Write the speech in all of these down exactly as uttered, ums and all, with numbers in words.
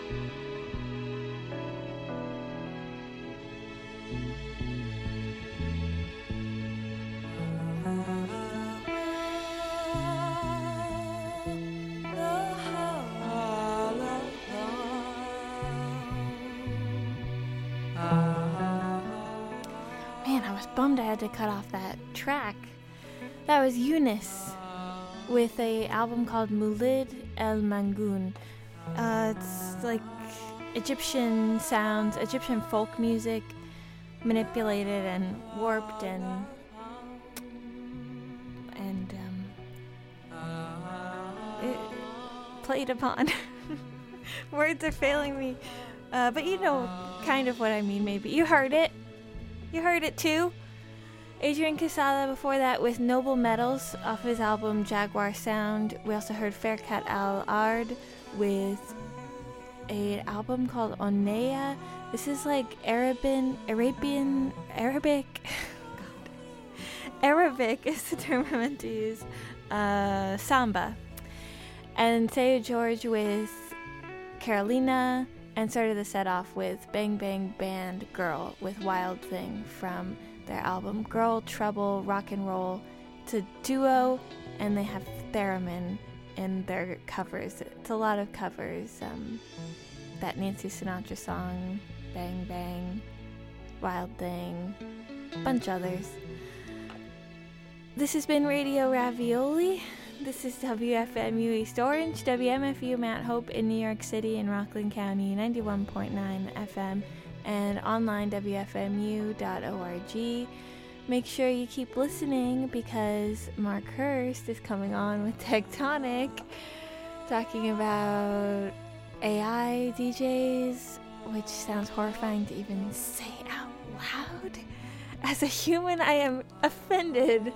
Man, I was bummed I had to cut off that track. That was Eunice with a album called Mulid El Mangun. Uh, it's like Egyptian sounds, Egyptian folk music, manipulated and warped and and um, it, played upon. Words are failing me, uh, but you know kind of what I mean. Maybe you heard it. You heard it too. Adrian Quesada before that with Noble Metals off his album Jaguar Sound. We also heard Faircat Al Ard with an album called Onea. This is like Arabian, Arabian, Arabic. God. Arabic is the term I meant to use. Uh, samba. And Seu George with Carolina. And started the set off with Bang Bang Band Girl with Wild Thing from their album Girl Trouble Rock and Roll. It's a duo, and they have theremin in their covers. It's a lot of covers. Um, that Nancy Sinatra song, Bang Bang, Wild Thing, a bunch others. This has been Radio Ravioli. This is W F M U East Orange, W M F U Mount Hope in New York City and Rockland County, ninety-one point nine F M, and online W F M U dot org. Make sure you keep listening because Mark Hurst is coming on with Tectonic, talking about A I D Js, which sounds horrifying to even say out loud. As a human, I am offended.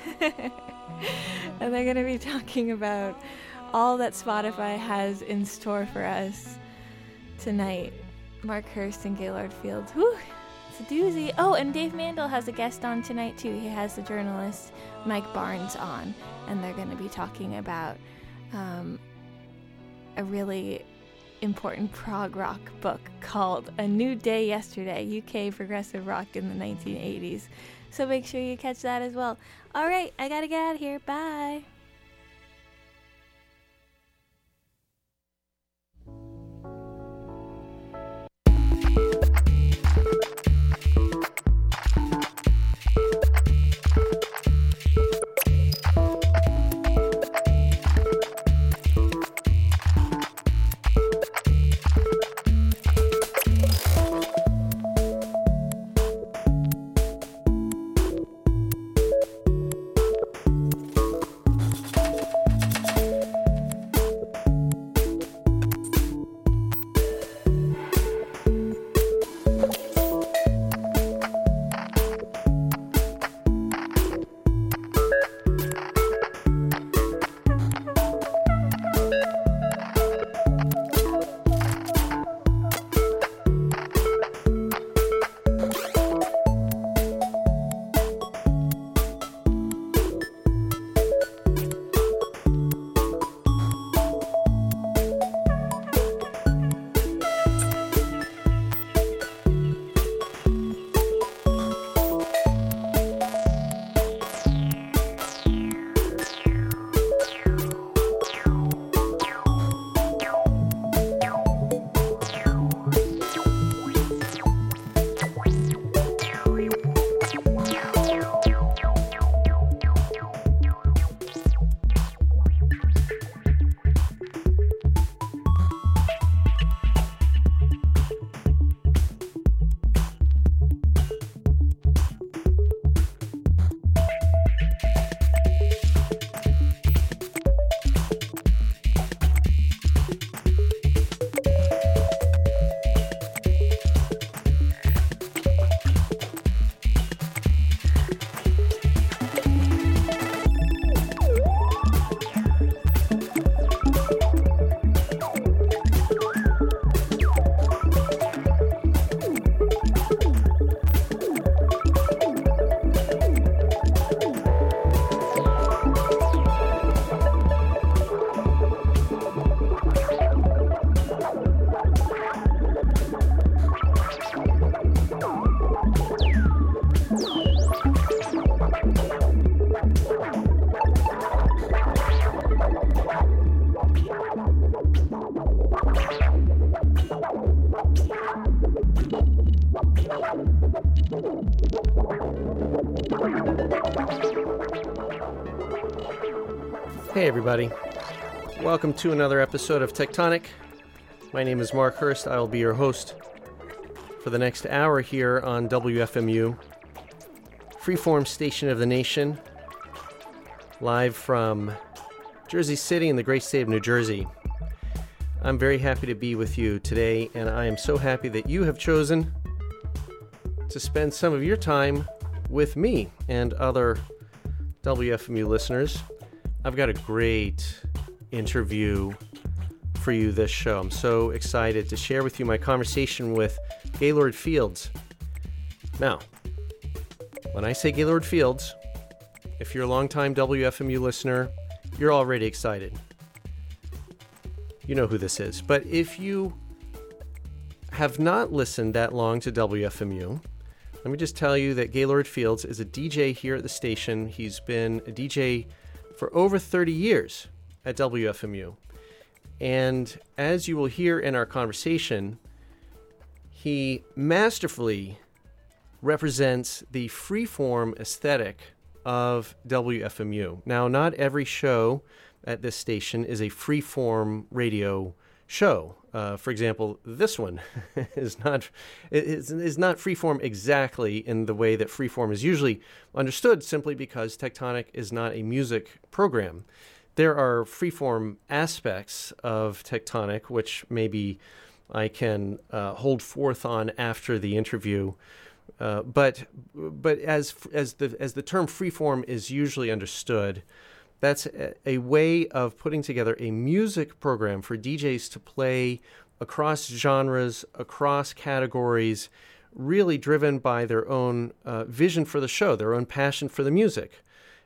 And they're going to be talking about all that Spotify has in store for us tonight. Mark Hurst and Gaylord Fields. Whew, it's a doozy. Oh, and Dave Mandel has a guest on tonight, too. He has the journalist Mike Barnes on, and they're going to be talking about um, a really important prog rock book called A New Day Yesterday, U K Progressive Rock in the nineteen eighties. So make sure you catch that as well. All right, I gotta get out of here. Bye. Hey everybody, welcome to another episode of Tectonic. My name is Mark Hurst. I will be your host for the next hour here on W F M U, freeform station of the nation, live from Jersey City in the great state of New Jersey. I'm very happy to be with you today, and I am so happy that you have chosen to spend some of your time with me and other W F M U listeners. I've got a great interview for you this show. I'm so excited to share with you my conversation with Gaylord Fields. Now, when I say Gaylord Fields, if you're a longtime W F M U listener, you're already excited. You know who this is. But if you have not listened that long to W F M U, let me just tell you that Gaylord Fields is a D J here at the station. He's been a D J for over thirty years at W F M U. And as you will hear in our conversation, he masterfully represents the freeform aesthetic of W F M U. Now, not every show at this station is a freeform radio show. Uh, for example, this one is not is, is not freeform exactly in the way that freeform is usually understood, simply because Tectonic is not a music program. There are freeform aspects of Tectonic, which maybe I can uh, hold forth on after the interview. Uh, but but as as the as the term freeform is usually understood, that's a, a way of putting together a music program for D Js to play across genres, across categories, really driven by their own uh, vision for the show, their own passion for the music.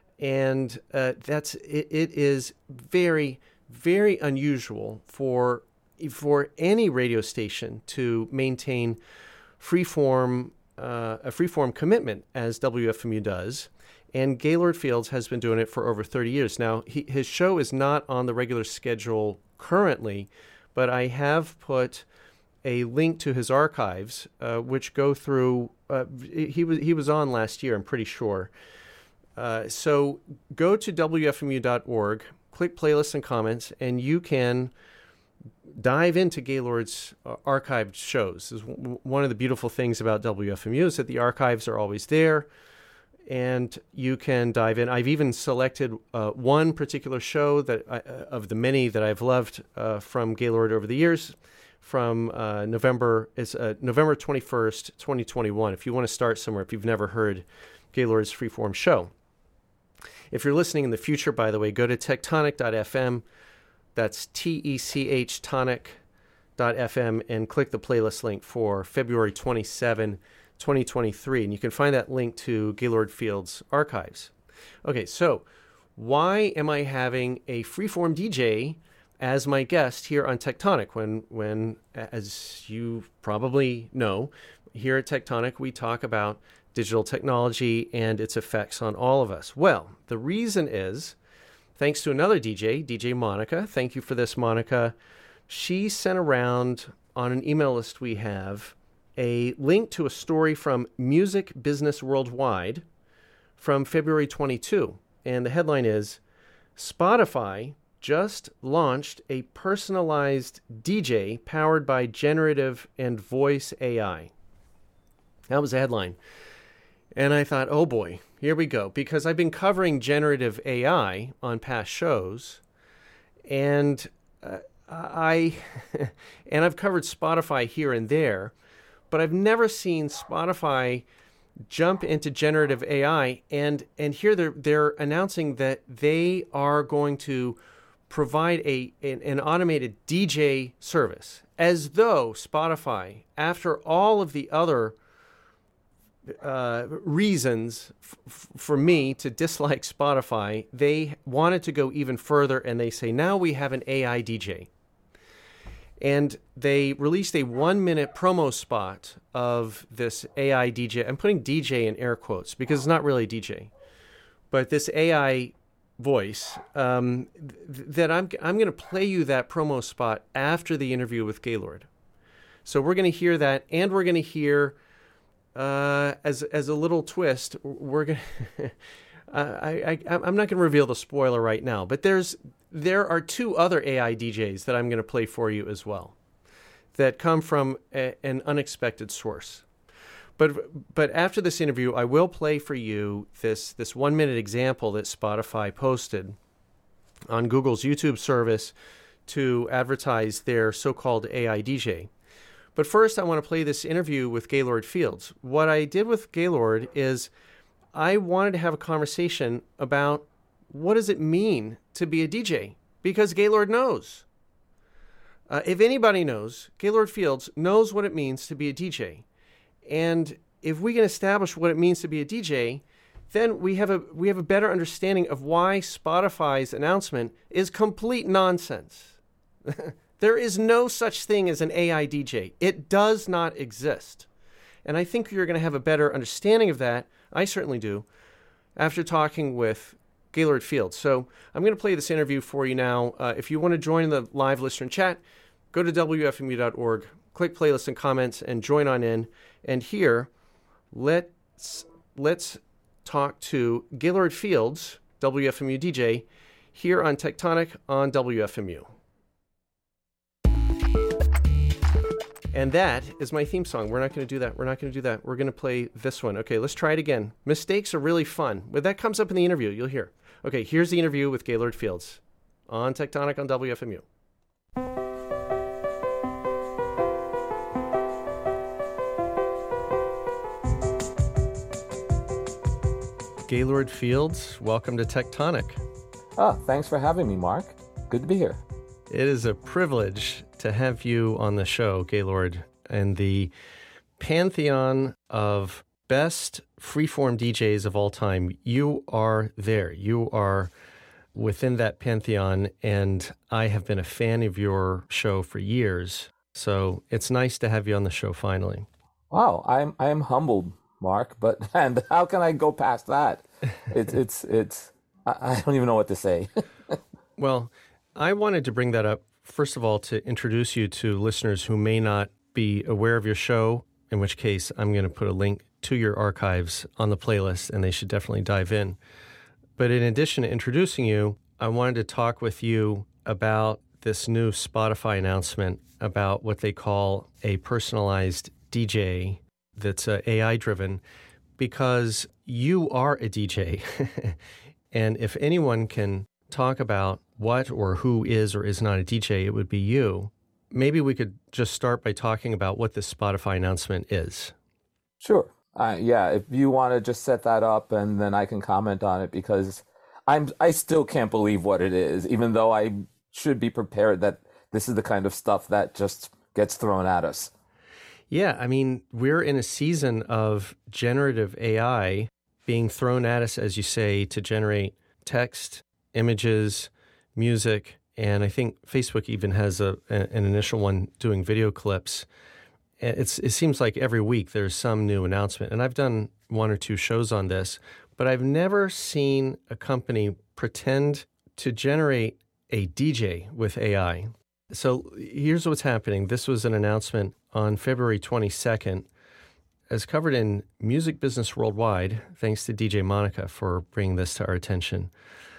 And uh, that's it, it is very, very unusual for for any radio station to maintain freeform uh, a freeform commitment as W F M U does. And Gaylord Fields has been doing it for over thirty years. Now, he, his show is not on the regular schedule currently, but I have put a link to his archives, uh, which go through. Uh, he was he was on last year, I'm pretty sure. Uh, so go to W F M U dot org, click playlists and comments, and you can dive into Gaylord's uh, archived shows. This is w- one of the beautiful things about W F M U is that the archives are always there, and you can dive in. I've even selected uh, one particular show that I, uh, of the many that I've loved uh, from Gaylord over the years, from uh, November. It's uh, November twenty-first, twenty twenty-one. If you want to start somewhere, if you've never heard Gaylord's freeform show. If you're listening in the future, by the way, go to tectonic dot f m. That's T E C H tonic dot f m and click the playlist link for February twenty-seventh, twenty twenty-three. And you can find that link to Gaylord Fields archives. Okay, so why am I having a freeform D J as my guest here on Tectonic when, when, as you probably know, here at Tectonic, we talk about digital technology and its effects on all of us? Well, the reason is, thanks to another D J, D J Monica. Thank you for this, Monica. She sent around on an email list we have a link to a story from Music Business Worldwide from February twenty-second. And the headline is, Spotify just launched a personalized D J powered by generative and voice A I. That was the headline. And I thought, oh boy, here we go. Because I've been covering generative A I on past shows, and uh, I and I've covered Spotify here and there, but I've never seen Spotify jump into generative A I. And and here they're they're announcing that they are going to provide a an, an automated D J service, as though Spotify, after all of the other Uh, reasons f- for me to dislike Spotify, they wanted to go even further, and they say, now we have an A I D J. And they released a one-minute promo spot of this A I D J. I'm putting D J in air quotes because it's not really D J. But this A I voice, um, th- that I'm, I'm going to play you that promo spot after the interview with Gaylord. So we're going to hear that, and we're going to hear uh, as as a little twist, we're gonna. I, I I'm not going to reveal the spoiler right now, but there's there are two other A I D Js that I'm going to play for you as well, that come from a, an unexpected source. But but after this interview, I will play for you this this one minute example that Spotify posted on Google's YouTube service to advertise their so-called A I D J. But first, I want to play this interview with Gaylord Fields. What I did with Gaylord is I wanted to have a conversation about what does it mean to be a D J, because Gaylord knows. Uh, if anybody knows, Gaylord Fields knows what it means to be a D J. And if we can establish what it means to be a D J, then we have a we have a better understanding of why Spotify's announcement is complete nonsense. There is no such thing as an A I D J. It does not exist. And I think you're going to have a better understanding of that, I certainly do, after talking with Gaylord Fields. So I'm going to play this interview for you now. Uh, if you want to join the live listener chat, go to W F M U dot org, click playlists and comments, and join on in. And here, let's, let's talk to Gaylord Fields, W F M U D J, here on Tectonic on W F M U. And that is my theme song. We're not going to do that. We're not going to do that. We're going to play this one. Okay, let's try it again. Mistakes are really fun. When that comes up in the interview, you'll hear. Okay, here's the interview with Gaylord Fields on Tectonic on W F M U. Gaylord Fields, welcome to Tectonic. Oh, thanks for having me, Mark. Good to be here. It is a privilege to have you on the show, Gaylord, and the pantheon of best freeform D Js of all time. You are there. You are within that pantheon, and I have been a fan of your show for years. So it's nice to have you on the show finally. Wow, I'm I am humbled, Mark. But and how can I go past that? It's it's it's. I, I don't even know what to say. Well, I wanted to bring that up, first of all, to introduce you to listeners who may not be aware of your show, in which case I'm going to put a link to your archives on the playlist, and they should definitely dive in. But in addition to introducing you, I wanted to talk with you about this new Spotify announcement about what they call a personalized D J that's uh, A I-driven, because you are a D J. And if anyone can talk about what or who is or is not a D J, it would be you. Maybe we could just start by talking about what this Spotify announcement is. Sure. Uh, yeah, if you want to just set that up, and then I can comment on it, because I'm I still can't believe what it is, even though I should be prepared that this is the kind of stuff that just gets thrown at us. Yeah, I mean, we're in a season of generative A I being thrown at us, as you say, to generate text, images, music, and I think Facebook even has a, an initial one doing video clips. It's, it seems like every week there's some new announcement, and I've done one or two shows on this, but I've never seen a company pretend to generate a D J with A I. So here's what's happening. This was an announcement on February twenty-second, as covered in Music Business Worldwide, thanks to D J Monica for bringing this to our attention.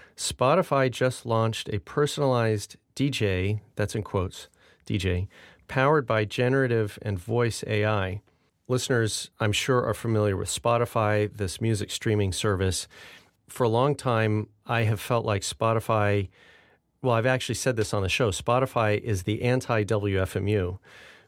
Spotify just launched a personalized D J, that's in quotes, D J, powered by generative and voice A I. Listeners, I'm sure, are familiar with Spotify, this music streaming service. For a long time, I have felt like Spotify, well, I've actually said this on the show, Spotify is the anti-W F M U,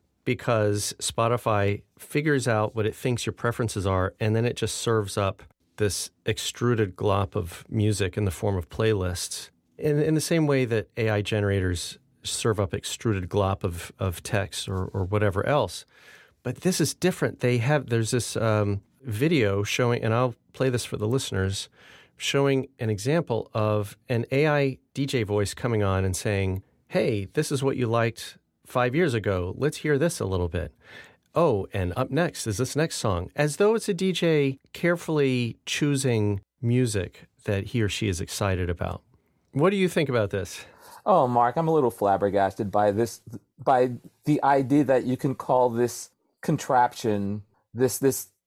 because Spotify figures out what it thinks your preferences are, and then it just serves up this extruded glop of music in the form of playlists, in, in the same way that A I generators serve up extruded glop of, of text or, or whatever else. But this is different. They have, there's this um, video showing, and I'll play this for the listeners, showing an example of an A I D J voice coming on and saying, hey, this is what you liked five years ago. Let's hear this a little bit. Oh, and up next is this next song, as though it's a D J carefully choosing music that he or she is excited about. What do you think about this? Oh, Mark, I'm a little flabbergasted by this, by the idea that you can call this contraption, this this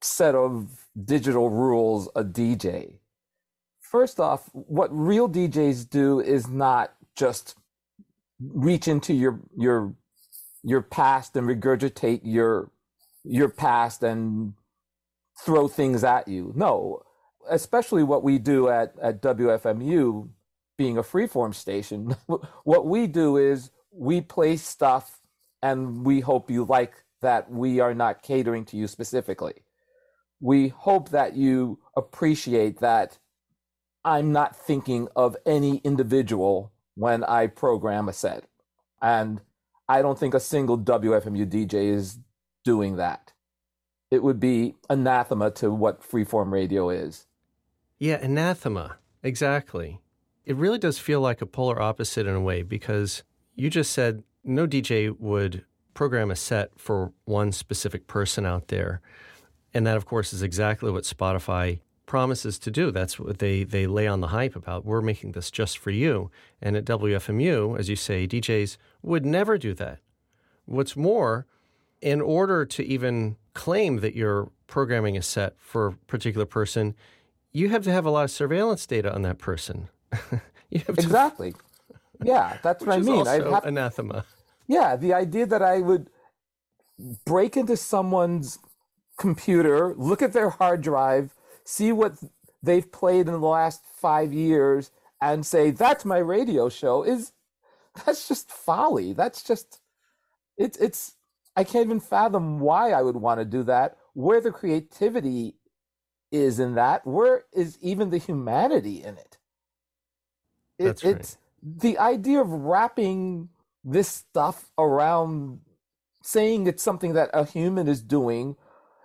set of digital rules a D J. First off, what real D Js do is not just reach into your your your past and regurgitate your your past and throw things at you. No, especially what we do at, at W F M U, being a freeform station, what we do is we play stuff and we hope you like that we are not catering to you specifically. We hope that you appreciate that I'm not thinking of any individual when I program a set. And I don't think a single W F M U D J is doing that. It would be anathema to what freeform radio is. Yeah, anathema. Exactly. It really does feel like a polar opposite in a way, because you just said no D J would program a set for one specific person out there. And that, of course, is exactly what Spotify promises to do. That's what they, they lay on the hype about. We're making this just for you. And at W F M U, as you say, D Js would never do that. What's more, in order to even claim that you're programming a set for a particular person, you have to have a lot of surveillance data on that person. you have to, exactly. Yeah, that's what I which is mean. also have, anathema. Yeah, the idea that I would break into someone's computer, look at their hard drive, see what they've played in the last five years, and say, that's my radio show, is that's just folly. That's just, it's, it's, I can't even fathom why I would want to do that, where the creativity is in that, where is even the humanity in it? it that's right. It's the idea of wrapping this stuff around saying it's something that a human is doing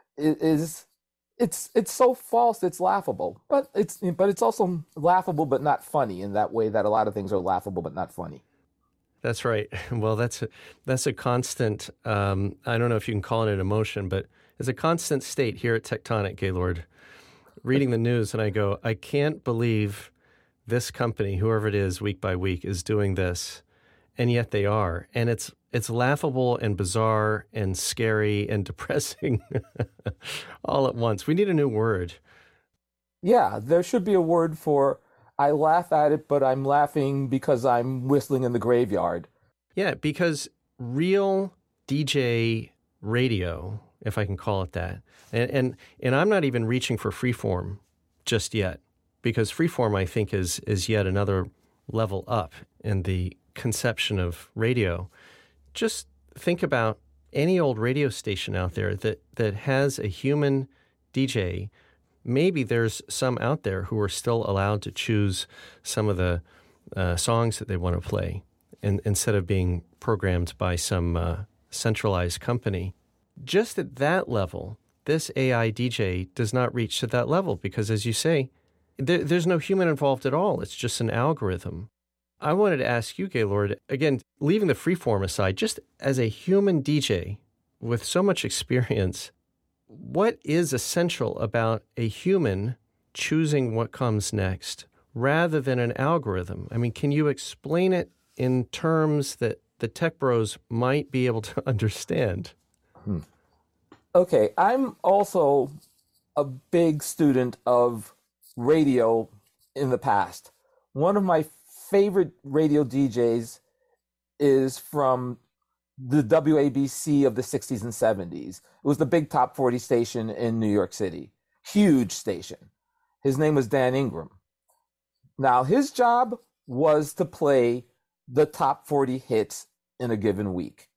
is it's it's so false it's laughable. But it's but it's also laughable but not funny in that way that a lot of things are laughable but not funny. That's right. Well, that's a, that's a constant, um, I don't know if you can call it an emotion, but it's a constant state here at Tectonic, Gaylord. Reading the news and I go, I can't believe this company, whoever it is, week by week, is doing this. And yet they are. And it's it's laughable and bizarre and scary and depressing all at once. We need a new word. Yeah, there should be a word for I laugh at it, but I'm laughing because I'm whistling in the graveyard. Yeah, because real D J radio, if I can call it that, and and, and I'm not even reaching for freeform just yet, because freeform, I think, is is yet another level up in the conception of radio. Just think about any old radio station out there that, that has a human D J. Maybe there's some out there who are still allowed to choose some of the uh, songs that they want to play in, instead of being programmed by some uh, centralized company. Just at that level, this A I D J does not reach to that level because, as you say, there, there's no human involved at all. It's just an algorithm. I wanted to ask you, Gaylord, again, leaving the freeform aside, just as a human D J with so much experience, what is essential about a human choosing what comes next rather than an algorithm? I mean, can you explain it in terms that the tech bros might be able to understand? Hmm. Okay, I'm also a big student of radio in the past. One of my favorite radio D Js is from the W A B C of the sixties and seventies. It was the big top forty station in New York City. Huge station. His name was Dan Ingram. Now, his job was to play the top forty hits in a given week.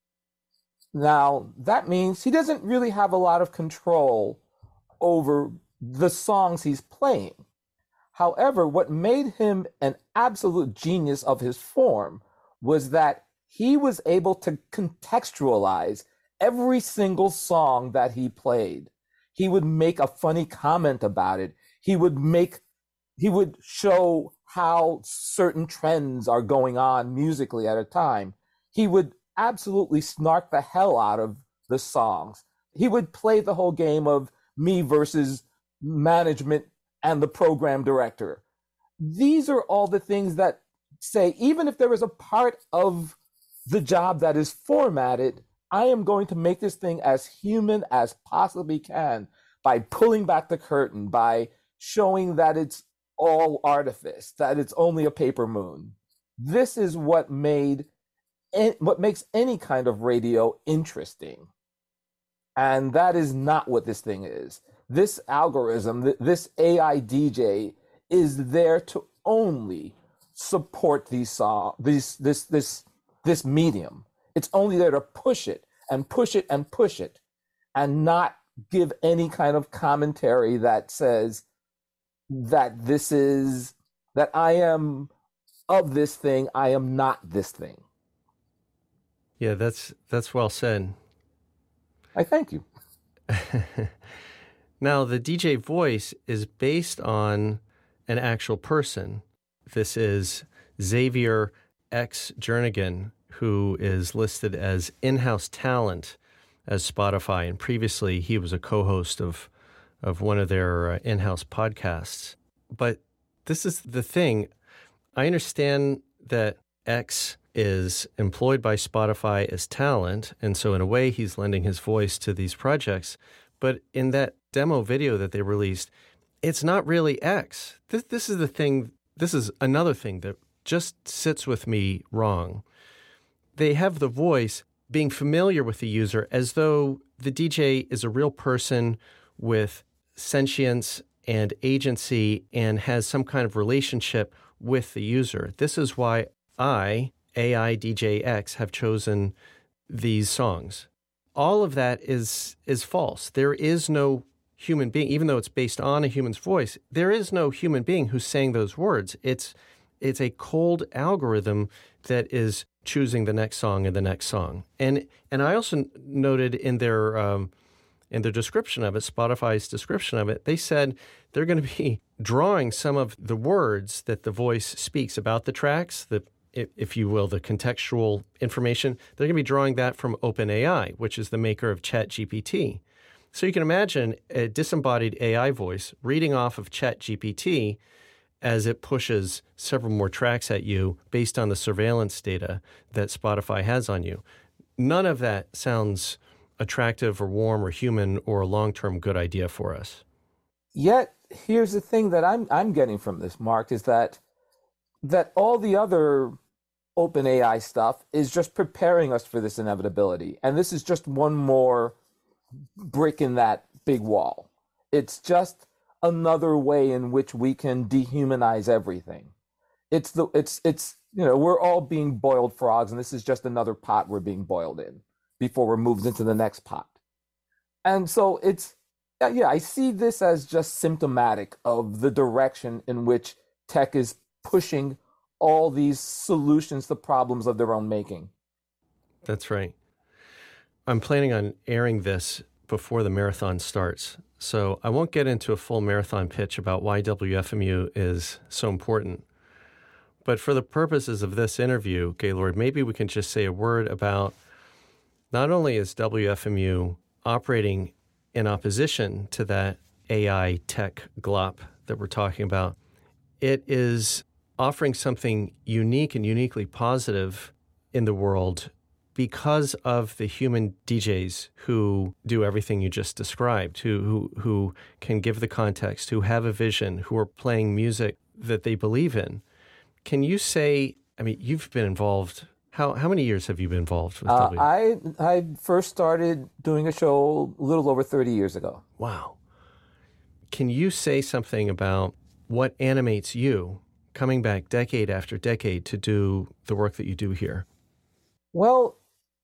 Now, that means he doesn't really have a lot of control over the songs he's playing. However, what made him an absolute genius of his form was that he was able to contextualize every single song that he played. He would make a funny comment about it. He would make, he would show how certain trends are going on musically at a time. He would absolutely snark the hell out of the songs. He would play the whole game of me versus management and the program director. These are all the things that say, even if there is a part of the job that is formatted, I am going to make this thing as human as possibly can. by pulling back the curtain, by showing that it's all artifice, that it's only a paper moon. This is what made what makes any kind of radio interesting. And that is not what this thing is. This algorithm, this A I D J is there to only support these song, these this this this medium. It's only there to push it and push it and push it and not give any kind of commentary that says that this is that I am of this thing, I am not this thing. Yeah, that's that's well said. I thank you. Now, the D J voice is based on an actual person. This is Xavier X. Jernigan, who is listed as in-house talent as Spotify, and previously he was a co-host of of one of their uh, in-house podcasts. But this is the thing. I understand that X is employed by Spotify as talent, and so in a way he's lending his voice to these projects. But in that demo video that they released, it's not really X. This, this is the thing, this is another thing that just sits with me wrong. They have the voice being familiar with the user as though the D J is a real person with sentience and agency and has some kind of relationship with the user. This is why I, A I D J X, have chosen these songs. All of that is is false. There is no human being, even though it's based on a human's voice, there is no human being who's saying those words. It's it's a cold algorithm that is choosing the next song and the next song. And and I also noted in their um, in their description of it, Spotify's description of it, they said they're going to be drawing some of the words that the voice speaks about the tracks, the if you will, the contextual information. They're going to be drawing that from OpenAI, which is the maker of ChatGPT. So you can imagine a disembodied A I voice reading off of ChatGPT as it pushes several more tracks at you based on the surveillance data that Spotify has on you. None of that sounds attractive or warm or human or a long-term good idea for us. Yet, here's the thing that I'm I'm getting from this, Mark, is that that all the other OpenAI stuff is just preparing us for this inevitability. And this is just one more brick in that big wall. It's just another way in which we can dehumanize everything. It's the it's it's you know, we're all being boiled frogs, and this is just another pot we're being boiled in before we're moved into the next pot. And so it's yeah, I see this as just symptomatic of the direction in which tech is pushing all these solutions to problems of their own making. That's right. I'm planning on airing this before the marathon starts, so I won't get into a full marathon pitch about why W F M U is so important. But for the purposes of this interview, Gaylord, maybe we can just say a word about not only is W F M U operating in opposition to that A I tech glop that we're talking about, it is offering something unique and uniquely positive in the world because of the human D Js who do everything you just described, who, who who can give the context, who have a vision, who are playing music that they believe in. Can you say, I mean, you've been involved, how how many years have you been involved with uh, W? I I first started doing a show a little over thirty years ago. Wow. Can you say something about what animates you coming back decade after decade to do the work that you do here? Well,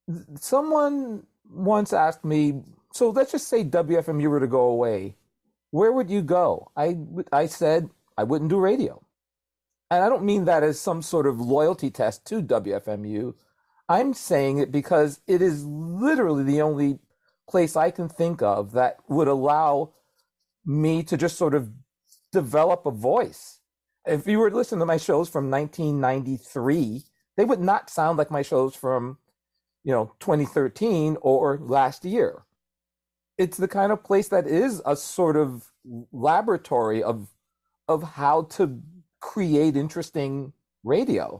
someone once asked me, so let's just say W F M U were to go away. Where would you go? I, I said I wouldn't do radio. And I don't mean that as some sort of loyalty test to W F M U. I'm saying it because it is literally the only place I can think of that would allow me to just sort of develop a voice. If you were to listen to my shows from nineteen ninety-three, they would not sound like my shows from, you know, twenty thirteen or last year. It's the kind of place that is a sort of laboratory of of how to create interesting radio.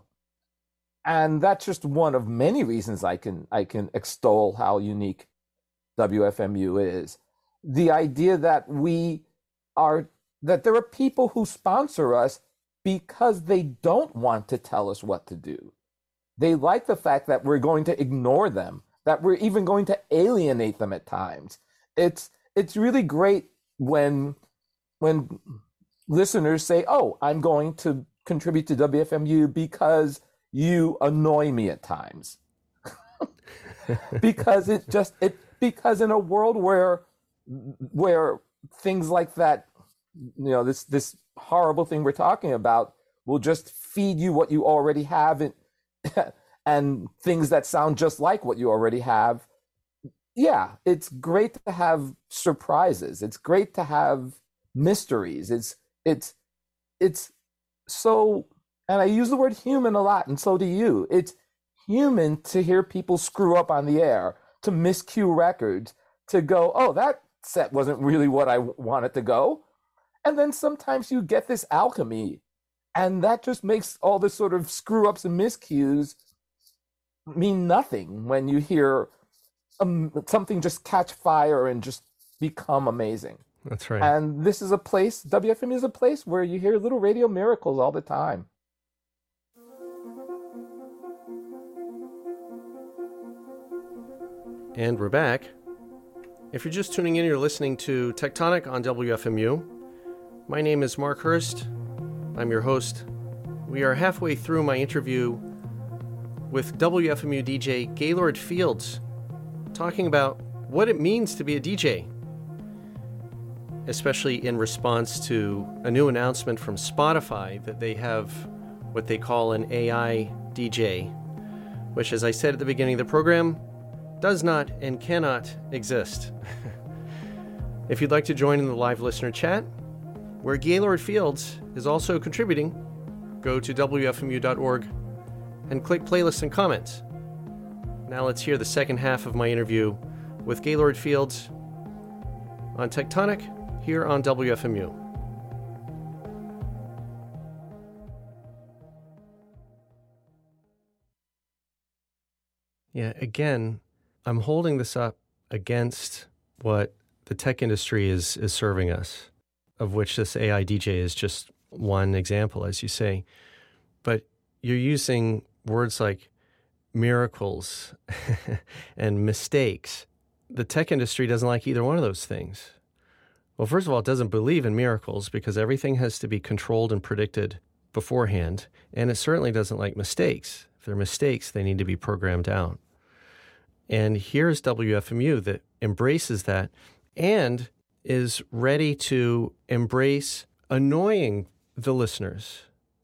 And that's just one of many reasons I can I can extol how unique W F M U is. the idea that we are, that there are people who sponsor us because they don't want to tell us what to do. They like the fact that we're going to ignore them, that we're even going to alienate them at times. It's it's really great when when listeners say, "Oh, I'm going to contribute to W F M U because you annoy me at times." because it just it because in a world where where things like that, you know, this this horrible thing we're talking about will just feed you what you already have, and and things that sound just like what you already have. Yeah, it's great to have surprises. It's great to have mysteries. It's it's it's so, and I use the word human a lot, and so do you. It's human to hear people screw up on the air, to miscue records, to go, oh, that set wasn't really what I wanted to go. And then sometimes you get this alchemy, and that just makes all the sort of screw ups and miscues mean nothing when you hear um, something just catch fire and just become amazing. That's right. And this is a place, W F M is a place where you hear little radio miracles all the time. And we're back. If you're just tuning in, you're listening to Tectonic on W F M U. My name is Mark Hurst. I'm your host. We are halfway through my interview with W F M U D J Gaylord Fields, talking about what it means to be a D J, especially in response to a new announcement from Spotify that they have what they call an A I D J, which, as I said at the beginning of the program, does not and cannot exist. If you'd like to join in the live listener chat, where Gaylord Fields is also contributing, go to W F M U dot org and click playlists and comments. Now let's hear the second half of my interview with Gaylord Fields on Tectonic here on W F M U. Yeah, again, I'm holding this up against what the tech industry is, is serving us, of which this A I D J is just one example, as you say. But you're using words like miracles and mistakes. The tech industry doesn't like either one of those things. Well, first of all, it doesn't believe in miracles because everything has to be controlled and predicted beforehand. And it certainly doesn't like mistakes. If there are mistakes, they need to be programmed out. And here's W F M U that embraces that and is ready to embrace annoying the listeners.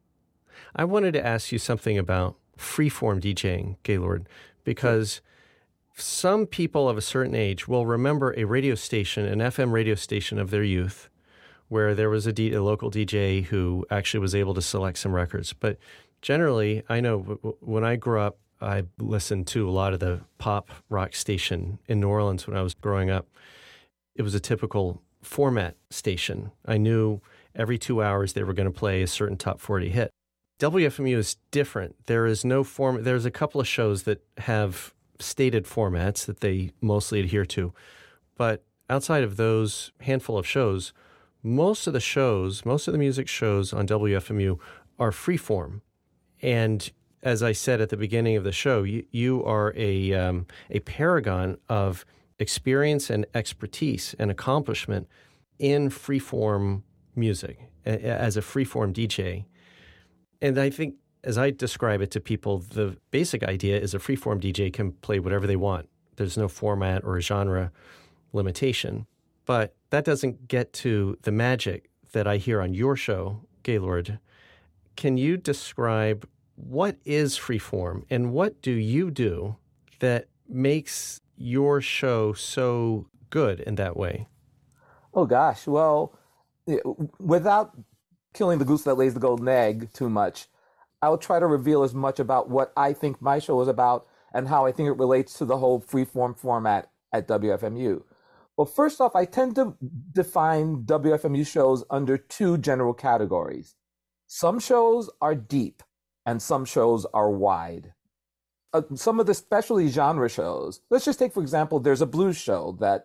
I wanted to ask you something about freeform DJing, Gaylord, because some people of a certain age will remember a radio station, an F M radio station of their youth, where there was a, D, a local D J who actually was able to select some records. But generally, I know w- when I grew up, I listened to a lot of the pop rock station in New Orleans when I was growing up. It was a typical format station. I knew every two hours they were going to play a certain top forty hit. W F M U is different. There is no form. There's a couple of shows that have stated formats that they mostly adhere to. But outside of those handful of shows, most of the shows, most of the music shows on W F M U are freeform. And as I said at the beginning of the show, you, you are a um, a paragon of experience and expertise and accomplishment in freeform music as a freeform D J. And I think, as I describe it to people, the basic idea is a freeform D J can play whatever they want. There's no format or genre limitation. But that doesn't get to the magic that I hear on your show, Gaylord. Can you describe what is freeform and what do you do that makes your show so good in that way? Oh, gosh. Well, without killing the goose that lays the golden egg too much, I'll try to reveal as much about what I think my show is about and how I think it relates to the whole freeform format at W F M U. Well, first off, I tend to define W F M U shows under two general categories. Some shows are deep and some shows are wide. Uh, some of the specialty genre shows, let's just take, for example, there's a blues show that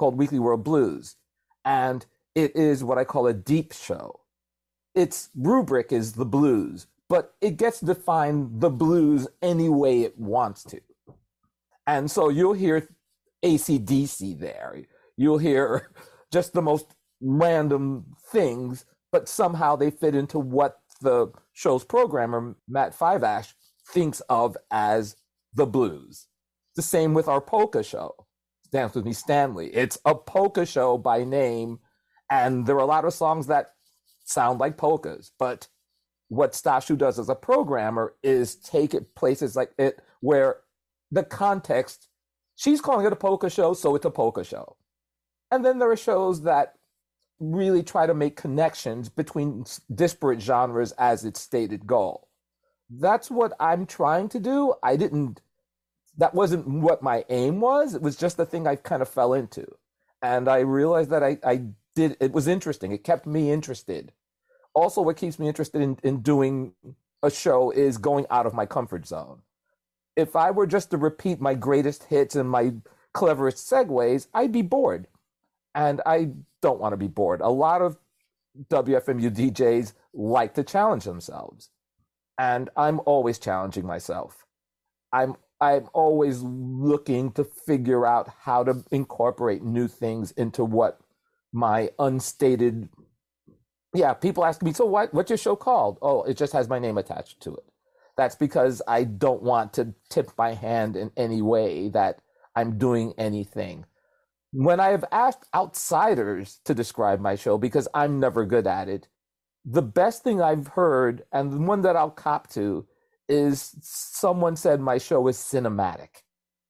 called Weekly World Blues. And it is what I call a deep show. Its rubric is the blues, but it gets to define the blues any way it wants to. And so you'll hear A C D C there. You'll hear just the most random things, but somehow they fit into what the show's programmer, Matt Fivash, thinks of as the blues. The same with our polka show, Dance With Me Stanley. It's a polka show by name, and there are a lot of songs that sound like polkas, but what Stashu does as a programmer is take it places like it where the context, she's calling it a polka show, so it's a polka show. And then there are shows that really try to make connections between disparate genres as its stated goal. That's what I'm trying to do. I didn't, that wasn't what my aim was. It was just the thing I kind of fell into. And I realized that I, I did, it was interesting. It kept me interested. Also, what keeps me interested in, in doing a show is going out of my comfort zone. If I were just to repeat my greatest hits and my cleverest segues, I'd be bored. And I don't want to be bored. A lot of W F M U D Js like to challenge themselves. And I'm always challenging myself. I'm I'm always looking to figure out how to incorporate new things into what my unstated, yeah, people ask me, so what, what's your show called? Oh, it just has my name attached to it. That's because I don't want to tip my hand in any way that I'm doing anything. When I have asked outsiders to describe my show, because I'm never good at it, the best thing I've heard, and the one that I'll cop to, is someone said my show is cinematic.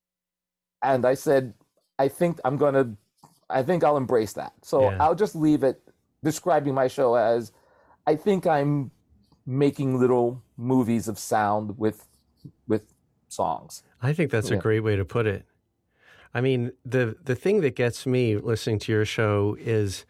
And I said, I think I'm going to, I think I'll embrace that. So yeah. I'll just leave it describing my show as, I think I'm making little movies of sound with with songs. I think that's yeah. a great way to put it. I mean, the the thing that gets me listening to your show is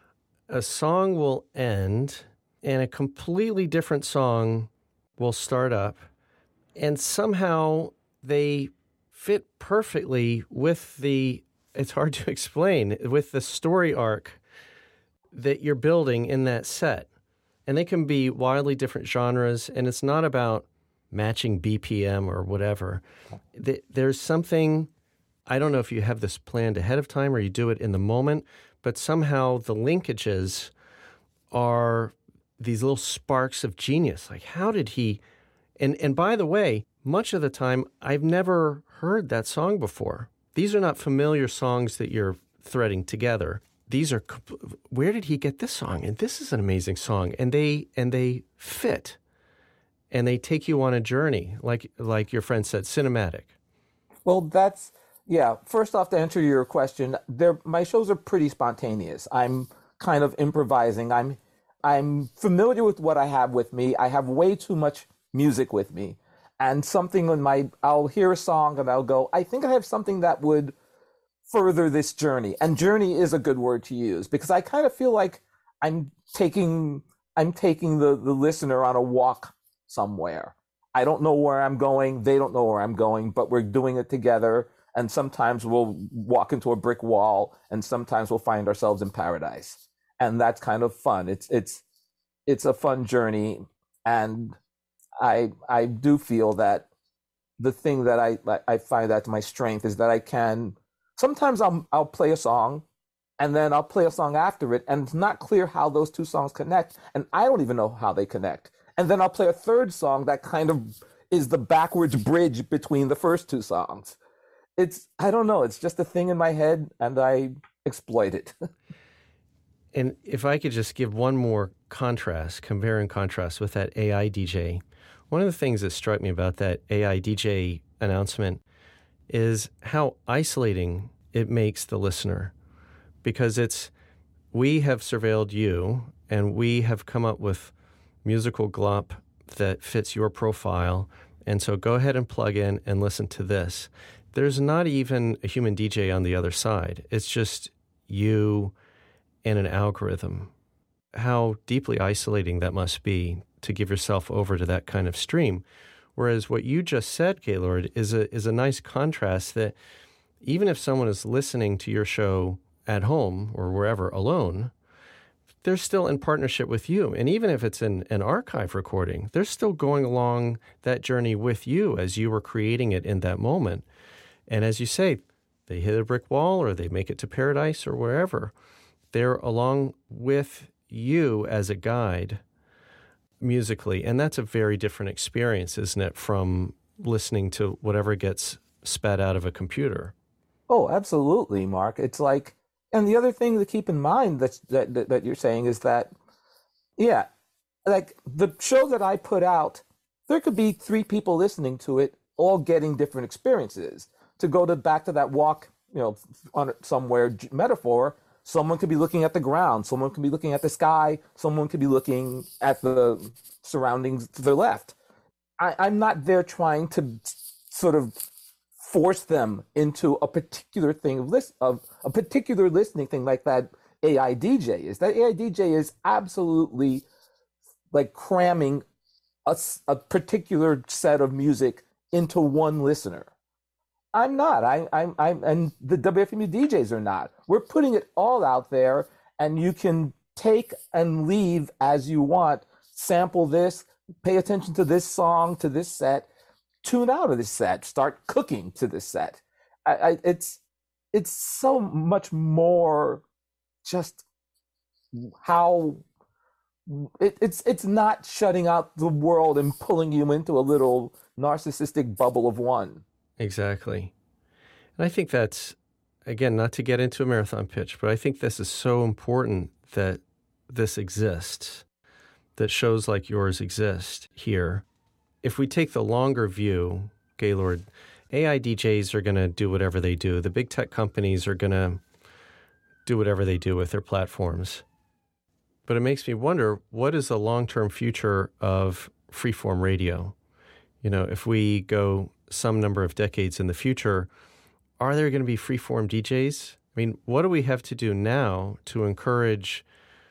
a song will end and a completely different song will start up, and somehow they fit perfectly with the, it's hard to explain, with the story arc that you're building in that set. And they can be wildly different genres, and it's not about matching B P M or whatever. There's something, I don't know if you have this planned ahead of time or you do it in the moment, but somehow the linkages are these little sparks of genius. Like, how did he, and, and by the way, much of the time, I've never heard that song before. These are not familiar songs that you're threading together. These are, where did he get this song? And this is an amazing song. And they and they fit. And they take you on a journey, like like your friend said, cinematic. Well, that's, yeah. First off, to answer your question, they're, my shows are pretty spontaneous. I'm kind of improvising. I'm I'm familiar with what I have with me. I have way too much music with me. And something in my, I'll hear a song and I'll go, I think I have something that would further this journey. And journey is a good word to use, because I kind of feel like I'm taking I'm taking the, the listener on a walk somewhere. I don't know where I'm going. They don't know where I'm going, but we're doing it together. And sometimes we'll walk into a brick wall, and sometimes we'll find ourselves in paradise. And that's kind of fun. It's it's it's a fun journey. And I I do feel that the thing that I I find that's my strength is that I can, sometimes I'll I'll play a song, and then I'll play a song after it, and it's not clear how those two songs connect, and I don't even know how they connect. And then I'll play a third song that kind of is the backwards bridge between the first two songs. It's, I don't know, it's just a thing in my head, and I exploit it. And if I could just give one more contrast, compare and contrast with that A I D J, one of the things that struck me about that A I D J announcement is how isolating it makes the listener, because it's, we have surveilled you and we have come up with musical glop that fits your profile, and so go ahead and plug in and listen to this. There's not even a human D J on the other side. It's just you and an algorithm. How deeply isolating that must be to give yourself over to that kind of stream. Whereas what you just said, Gaylord, is a is a nice contrast that even if someone is listening to your show at home or wherever alone, they're still in partnership with you. And even if it's in an archive recording, they're still going along that journey with you as you were creating it in that moment. And as you say, they hit a brick wall or they make it to paradise or wherever, they're along with you as a guide musically. And that's a very different experience, isn't it, from listening to whatever gets spat out of a computer? Oh, absolutely, Mark. It's like, and the other thing to keep in mind that's, that, that that you're saying is that, yeah, like the show that I put out, there could be three people listening to it, all getting different experiences. To go to back to that walk, you know, on somewhere metaphor, someone could be looking at the ground, someone could be looking at the sky, someone could be looking at the surroundings to their left. I, I'm not there trying to sort of force them into a particular thing of list of a particular listening thing like that A I D J is. That A I D J is absolutely like cramming a, a particular set of music into one listener. I'm not. I, I'm. I'm. And the W F M U D Js are not. We're putting it all out there, and you can take and leave as you want. Sample this. Pay attention to this song, to this set. Tune out of this set. Start cooking to this set. I, I, it's it's so much more just how it, it's it's not shutting out the world and pulling you into a little narcissistic bubble of one. Exactly. And I think that's, again, not to get into a marathon pitch, but I think this is so important that this exists, that shows like yours exist here. If we take the longer view, Gaylord, A I D Js are going to do whatever they do. The big tech companies are going to do whatever they do with their platforms. But it makes me wonder, what is the long-term future of freeform radio? You know, if we go some number of decades in the future, are there going to be freeform D Js? I mean, what do we have to do now to encourage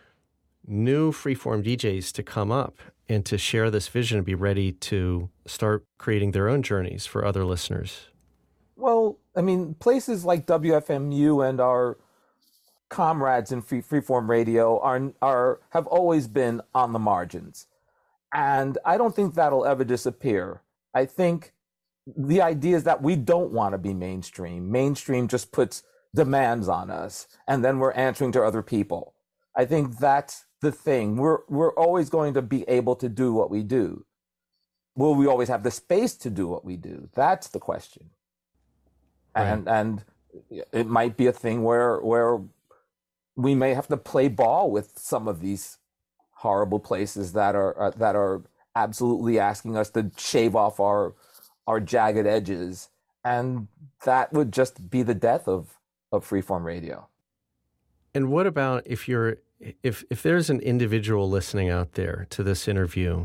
new freeform D Js to come up and to share this vision and be ready to start creating their own journeys for other listeners? Well, I mean, places like W F M U and our comrades in free freeform radio are are have always been on the margins. And I don't think that'll ever disappear. I think the idea is that we don't want to be mainstream. Mainstream just puts demands on us, and then we're answering to other people. I think that's the thing. We're we're always going to be able to do what we do. Will we always have the space to do what we do? That's the question. Right. And and it might be a thing where where we may have to play ball with some of these horrible places that are uh, that are absolutely asking us to shave off our our jagged edges, and that would just be the death of of freeform radio. And what about if you're if if there's an individual listening out there to this interview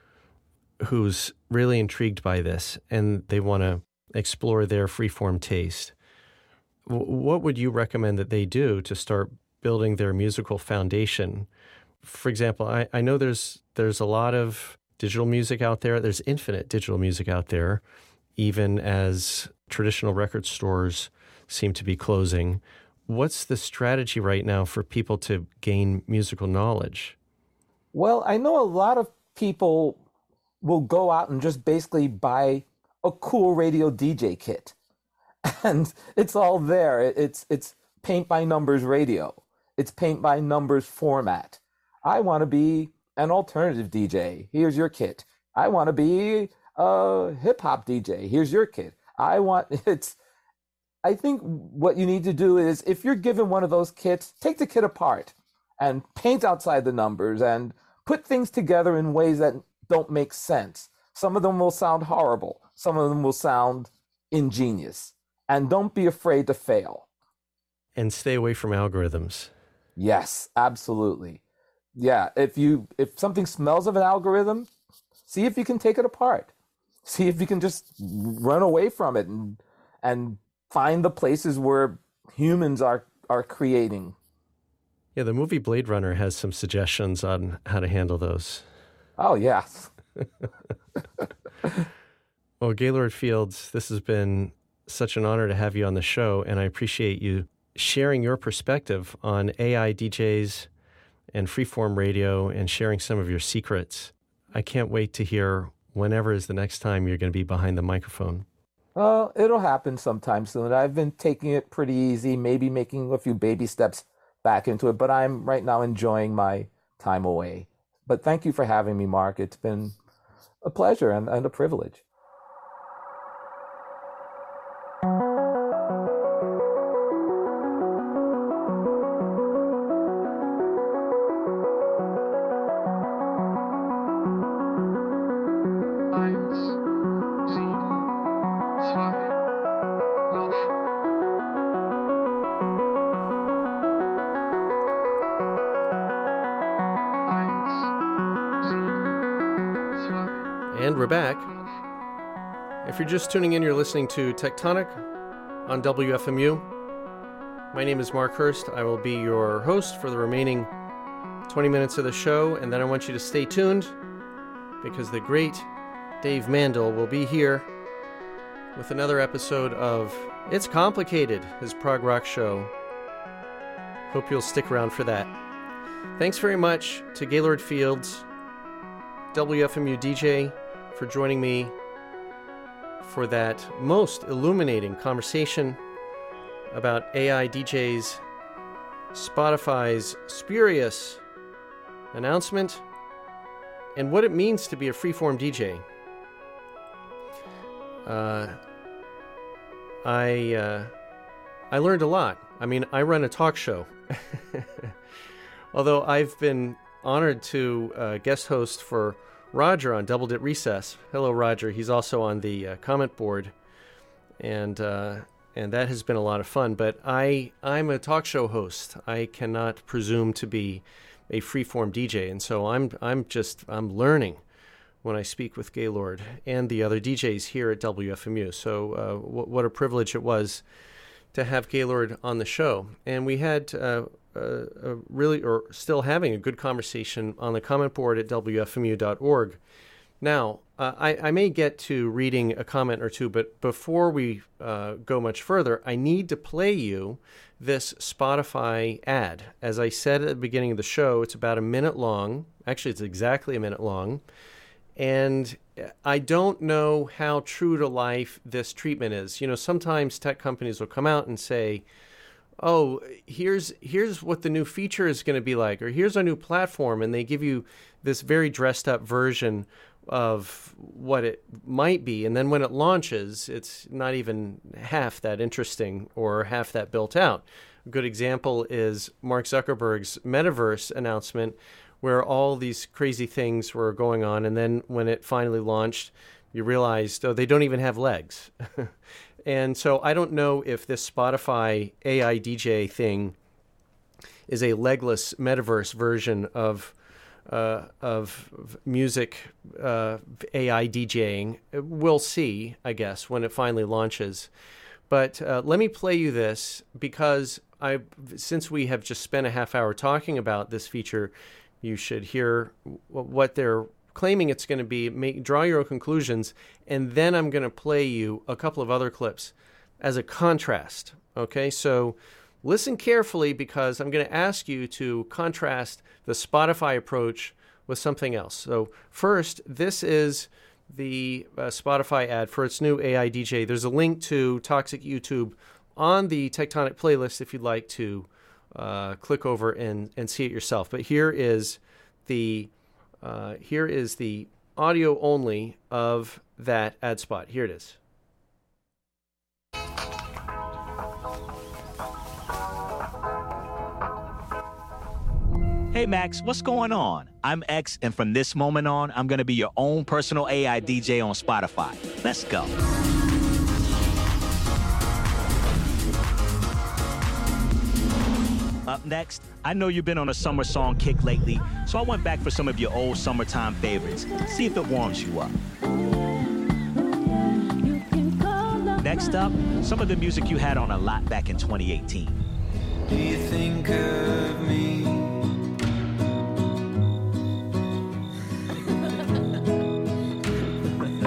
who's really intrigued by this and they want to explore their freeform taste, what would you recommend that they do to start building their musical foundation? For example, I, I know there's there's a lot of digital music out there. There's infinite digital music out there, even as traditional record stores seem to be closing. What's the strategy right now for people to gain musical knowledge? Well, I know a lot of people will go out and just basically buy a cool radio D J kit. And it's all there. It's it's paint by numbers radio. It's paint by numbers format. I want to be an alternative D J. Here's your kit. I want to be a hip hop D J. Here's your kit. I want it's I think what you need to do is, if you're given one of those kits, take the kit apart and paint outside the numbers and put things together in ways that don't make sense. Some of them will sound horrible. Some of them will sound ingenious. And don't be afraid to fail. And stay away from algorithms. Yes, absolutely. Yeah, if you if something smells of an algorithm, see if you can take it apart. See if you can just run away from it and and find the places where humans are are creating. Yeah, the movie Blade Runner has some suggestions on how to handle those. Oh, yes. Well, Gaylord Fields, this has been such an honor to have you on the show, and I appreciate you sharing your perspective on A I D Js and freeform radio and sharing some of your secrets. I can't wait to hear whenever is the next time you're going to be behind the microphone. Well, it'll happen sometime soon. I've been taking it pretty easy, maybe making a few baby steps back into it, but I'm right now enjoying my time away. But thank you for having me, Mark. It's been a pleasure and, and a privilege. And we're back. If you're just tuning in, you're listening to Tectonic on W F M U. My name is Mark Hurst. I will be your host for the remaining twenty minutes of the show, and then I want you to stay tuned because the great Dave Mandel will be here with another episode of It's Complicated, his prog rock show. Hope you'll stick around for that. Thanks very much to Gaylord Fields, W F M U D J, for joining me for that most illuminating conversation about A I D Js, Spotify's spurious announcement, and what it means to be a freeform D J. Uh, I uh, I learned a lot. I mean, I run a talk show. Although I've been honored to uh, guest host for Roger on Double Dip Recess. Hello, Roger. He's also on the uh, comment board, and uh, and that has been a lot of fun. But I I'm a talk show host. I cannot presume to be a freeform D J, and so I'm I'm just I'm learning when I speak with Gaylord and the other D Js here at W F M U. So uh, w- what a privilege it was to have Gaylord on the show, and we had. Uh, Uh, uh, really, or still having a good conversation on the comment board at W F M U dot org. Now, uh, I, I may get to reading a comment or two, but before we uh, go much further, I need to play you this Spotify ad. As I said at the beginning of the show, it's about a minute long. Actually, it's exactly a minute long. And I don't know how true to life this treatment is. You know, sometimes tech companies will come out and say, oh, here's here's what the new feature is going to be like, or here's our new platform, and they give you this very dressed up version of what it might be, and then when it launches, it's not even half that interesting or half that built out. A good example is Mark Zuckerberg's Metaverse announcement, where all these crazy things were going on, and then when it finally launched, you realized, oh, they don't even have legs. And so I don't know if this Spotify A I D J thing is a legless metaverse version of uh, of music uh, A I DJing. We'll see, I guess, when it finally launches. But uh, let me play you this because I, since we have just spent a half hour talking about this feature, you should hear what they're claiming it's going to be, make, draw your own conclusions, and then I'm going to play you a couple of other clips as a contrast. Okay, so listen carefully because I'm going to ask you to contrast the Spotify approach with something else. So first, this is the uh, Spotify ad for its new A I D J. There's a link to Toxic YouTube on the Tectonic playlist if you'd like to uh, click over and, and see it yourself. But here is the Uh, here is the audio only of that ad spot. Here it is. Hey Max, what's going on? I'm X, and from this moment on, I'm going to be your own personal A I D J on Spotify. Let's go. Up next, I know you've been on a summer song kick lately, so I went back for some of your old summertime favorites. See if it warms you up. Next up, some of the music you had on a lot back in twenty eighteen. Do you think of me?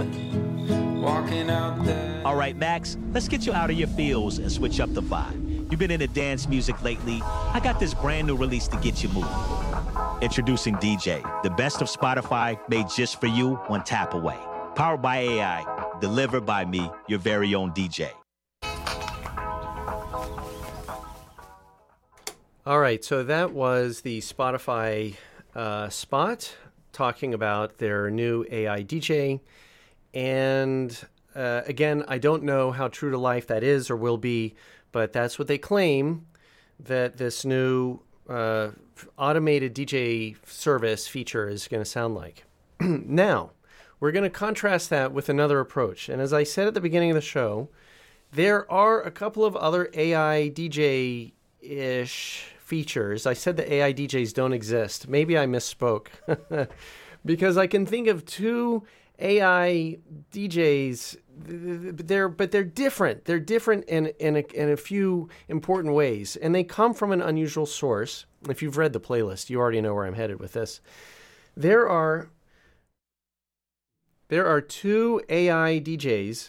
Walking out there. All right, Max, let's get you out of your feels and switch up the vibe. You've been into dance music lately. I got this brand new release to get you moving. Introducing D J, the best of Spotify made just for you, one tap away. Powered by A I, delivered by me, your very own D J. All right, so that was the Spotify uh, spot talking about their new A I D J. And uh, again, I don't know how true to life that is or will be, but that's what they claim, that this new uh, automated D J service feature is going to sound like. Now, we're going to contrast that with another approach. And as I said at the beginning of the show, there are a couple of other A I D J-ish features. I said the A I D Js don't exist. Maybe I misspoke. Because I can think of two A I D Js, they're, but they're different. They're different in, in, a, in a few important ways. And they come from an unusual source. If you've read the playlist, you already know where I'm headed with this. There are, there are two A I D Js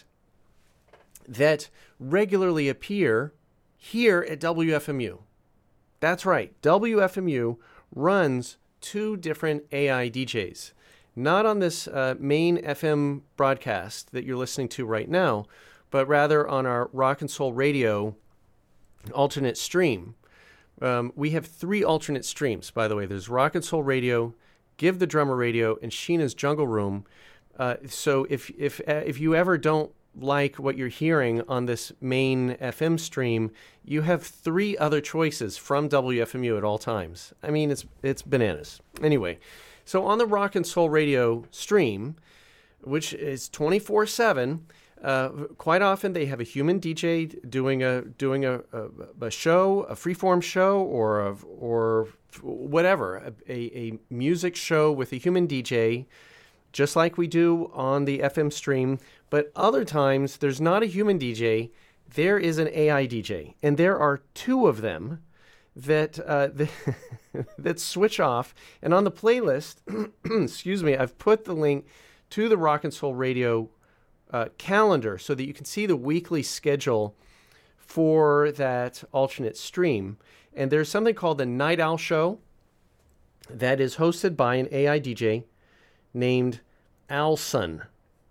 that regularly appear here at W F M U. That's right. W F M U runs two different A I D Js. Not on this uh, main F M broadcast that you're listening to right now, but rather on our Rock and Soul Radio alternate stream. Um, we have three alternate streams, by the way. There's Rock and Soul Radio, Give the Drummer Radio, and Sheena's Jungle Room. Uh, so if if uh, if you ever don't like what you're hearing on this main F M stream, you have three other choices from W F M U at all times. I mean, it's it's bananas. Anyway, so on the Rock and Soul Radio stream, which is twenty-four seven, uh, quite often they have a human D J doing a doing a, a, a show, a freeform show, or a, or whatever, a, a music show with a human D J, just like we do on the F M stream. But other times, there's not a human D J, there is an A I D J. And there are two of them that uh, that, that switch off. And on the playlist, excuse me, I've put the link to the Rock and Soul Radio uh, calendar so that you can see the weekly schedule for that alternate stream. And there's something called the Night Owl Show that is hosted by an A I D J named Owlsun.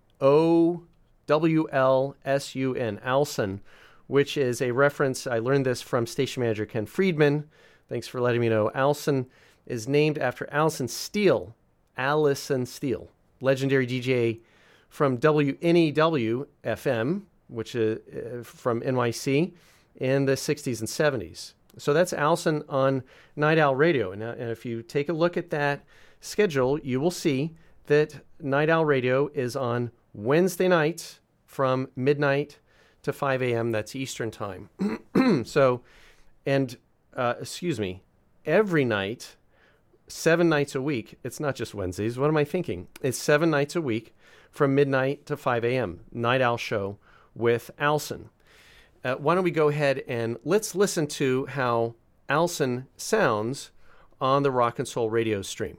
O W L S U N, Owlsun, which is a reference. I learned this from station manager Ken Friedman. Thanks for letting me know. Owlsun is named after Alison Steele, Alison Steele, legendary D J from W N E W F M, which is uh, from N Y C in the sixties and seventies. So that's Owlsun on Night Owl Radio. And, uh, and if you take a look at that schedule, you will see that Night Owl Radio is on Wednesday nights from midnight to five a.m. That's Eastern time. So, and, uh, excuse me, every night, seven nights a week. It's not just Wednesdays. What am I thinking? It's seven nights a week from midnight to five a.m. Night Owl Show with Owlsun. Uh, why don't we go ahead and let's listen to how Owlsun sounds on the Rock and Soul Radio stream.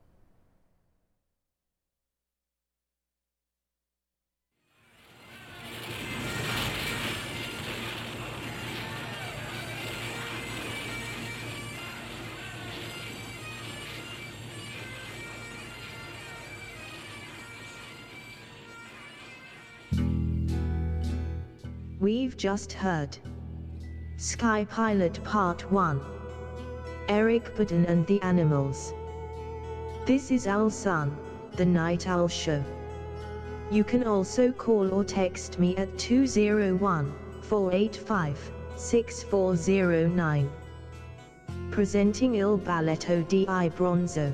We've just heard Sky Pilot Part one, Eric Burdon and the Animals. This is Owlsun, the Night Owl Show. You can also call or text me at two oh one, four eight five, six four oh nine. Presenting Il Balletto di Bronzo.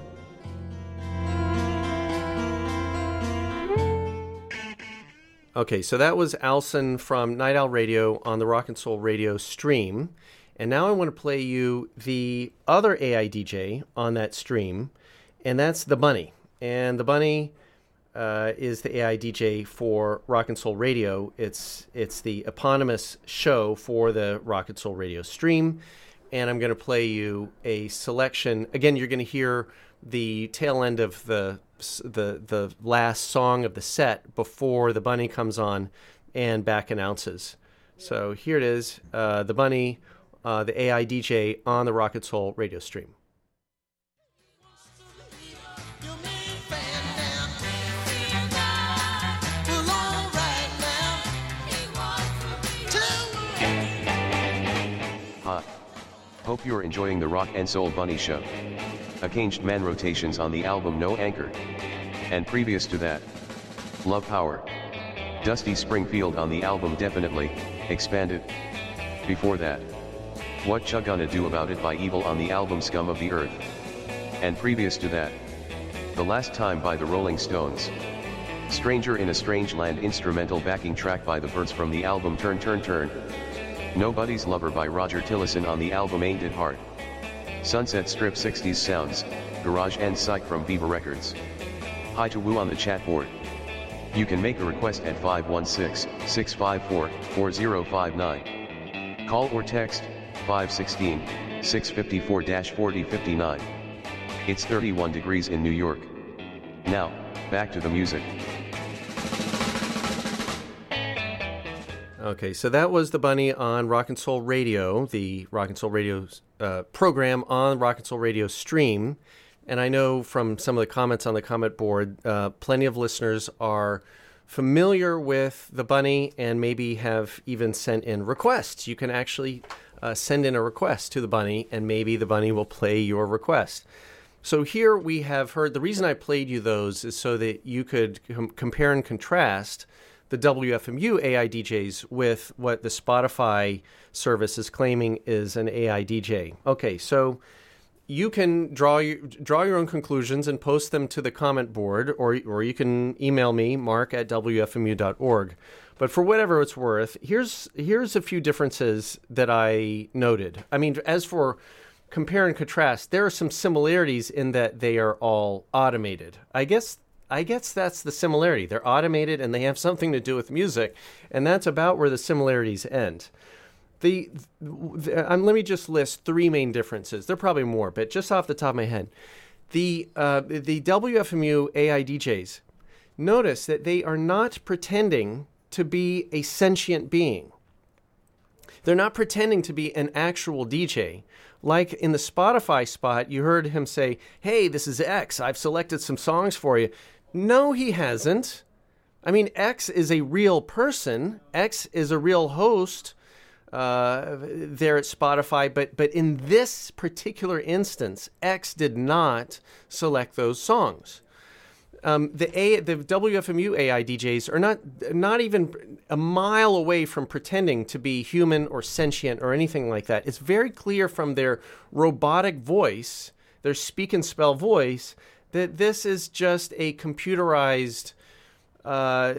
Okay, so that was Owlsun from Night Owl Radio on the Rock and Soul Radio stream. And now I want to play you the other A I D J on that stream, and that's The Bunny. And The Bunny uh, is the A I D J for Rock and Soul Radio. It's it's the eponymous show for the Rock and Soul Radio stream. And I'm going to play you a selection. Again, you're going to hear the tail end of the the the last song of the set before the Bunny comes on and back announces. So here it is, uh, the Bunny uh, the A I D J on the Rock and Soul radio stream. Hi. Hope you're enjoying the Rock and Soul Bunny Show. A Changed Man rotations on the album No Anchor. And previous to that, Love Power. Dusty Springfield on the album Definitely, Expanded. Before that, What Cha Gonna Do About It by Evil on the album Scum of the Earth. And previous to that, The Last Time by the Rolling Stones. Stranger in a Strange Land instrumental backing track by the Byrds from the album Turn Turn Turn. Nobody's Lover by Roger Tillison on the album Ain't It Hard. Sunset Strip sixties Sounds, Garage and Psych from Viva Records. Hi to Woo on the chat board. You can make a request at five one six, six five four, four zero five nine. Call or text, five one six, six five four, four zero five nine. It's thirty-one degrees in New York. Now, back to the music. Okay, so that was the Bunny on Rock and Soul Radio, the Rock and Soul Radio uh, program on Rock and Soul Radio stream. And I know from some of the comments on the comment board, uh, plenty of listeners are familiar with the Bunny and maybe have even sent in requests. You can actually uh, send in a request to the Bunny, and maybe the Bunny will play your request. So here we have heard, the reason I played you those is so that you could com- compare and contrast the W F M U A I D Js with what the Spotify service is claiming is an A I D J. Okay, so you can draw your, draw your own conclusions and post them to the comment board, or or you can email me, mark at w f m u dot org. But for whatever it's worth, here's here's a few differences that I noted. I mean, as for compare and contrast, there are some similarities in that they are all automated. I guess I guess that's the similarity. They're automated and they have something to do with music, and that's about where the similarities end. The, the um, let me just list three main differences. There are probably more, but just off the top of my head, the uh, the W F M U A I D Js, notice that they are not pretending to be a sentient being. They're not pretending to be an actual D J. Like in the Spotify spot, you heard him say, "Hey, this is X. I've selected some songs for you." No, he hasn't. I mean, X is a real person. X is a real host uh, there at Spotify. But but in this particular instance, X did not select those songs. Um, the A, the W F M U A I D Js are not not even a mile away from pretending to be human or sentient or anything like that. It's very clear from their robotic voice, their speak and spell voice, that this is just a computerized uh,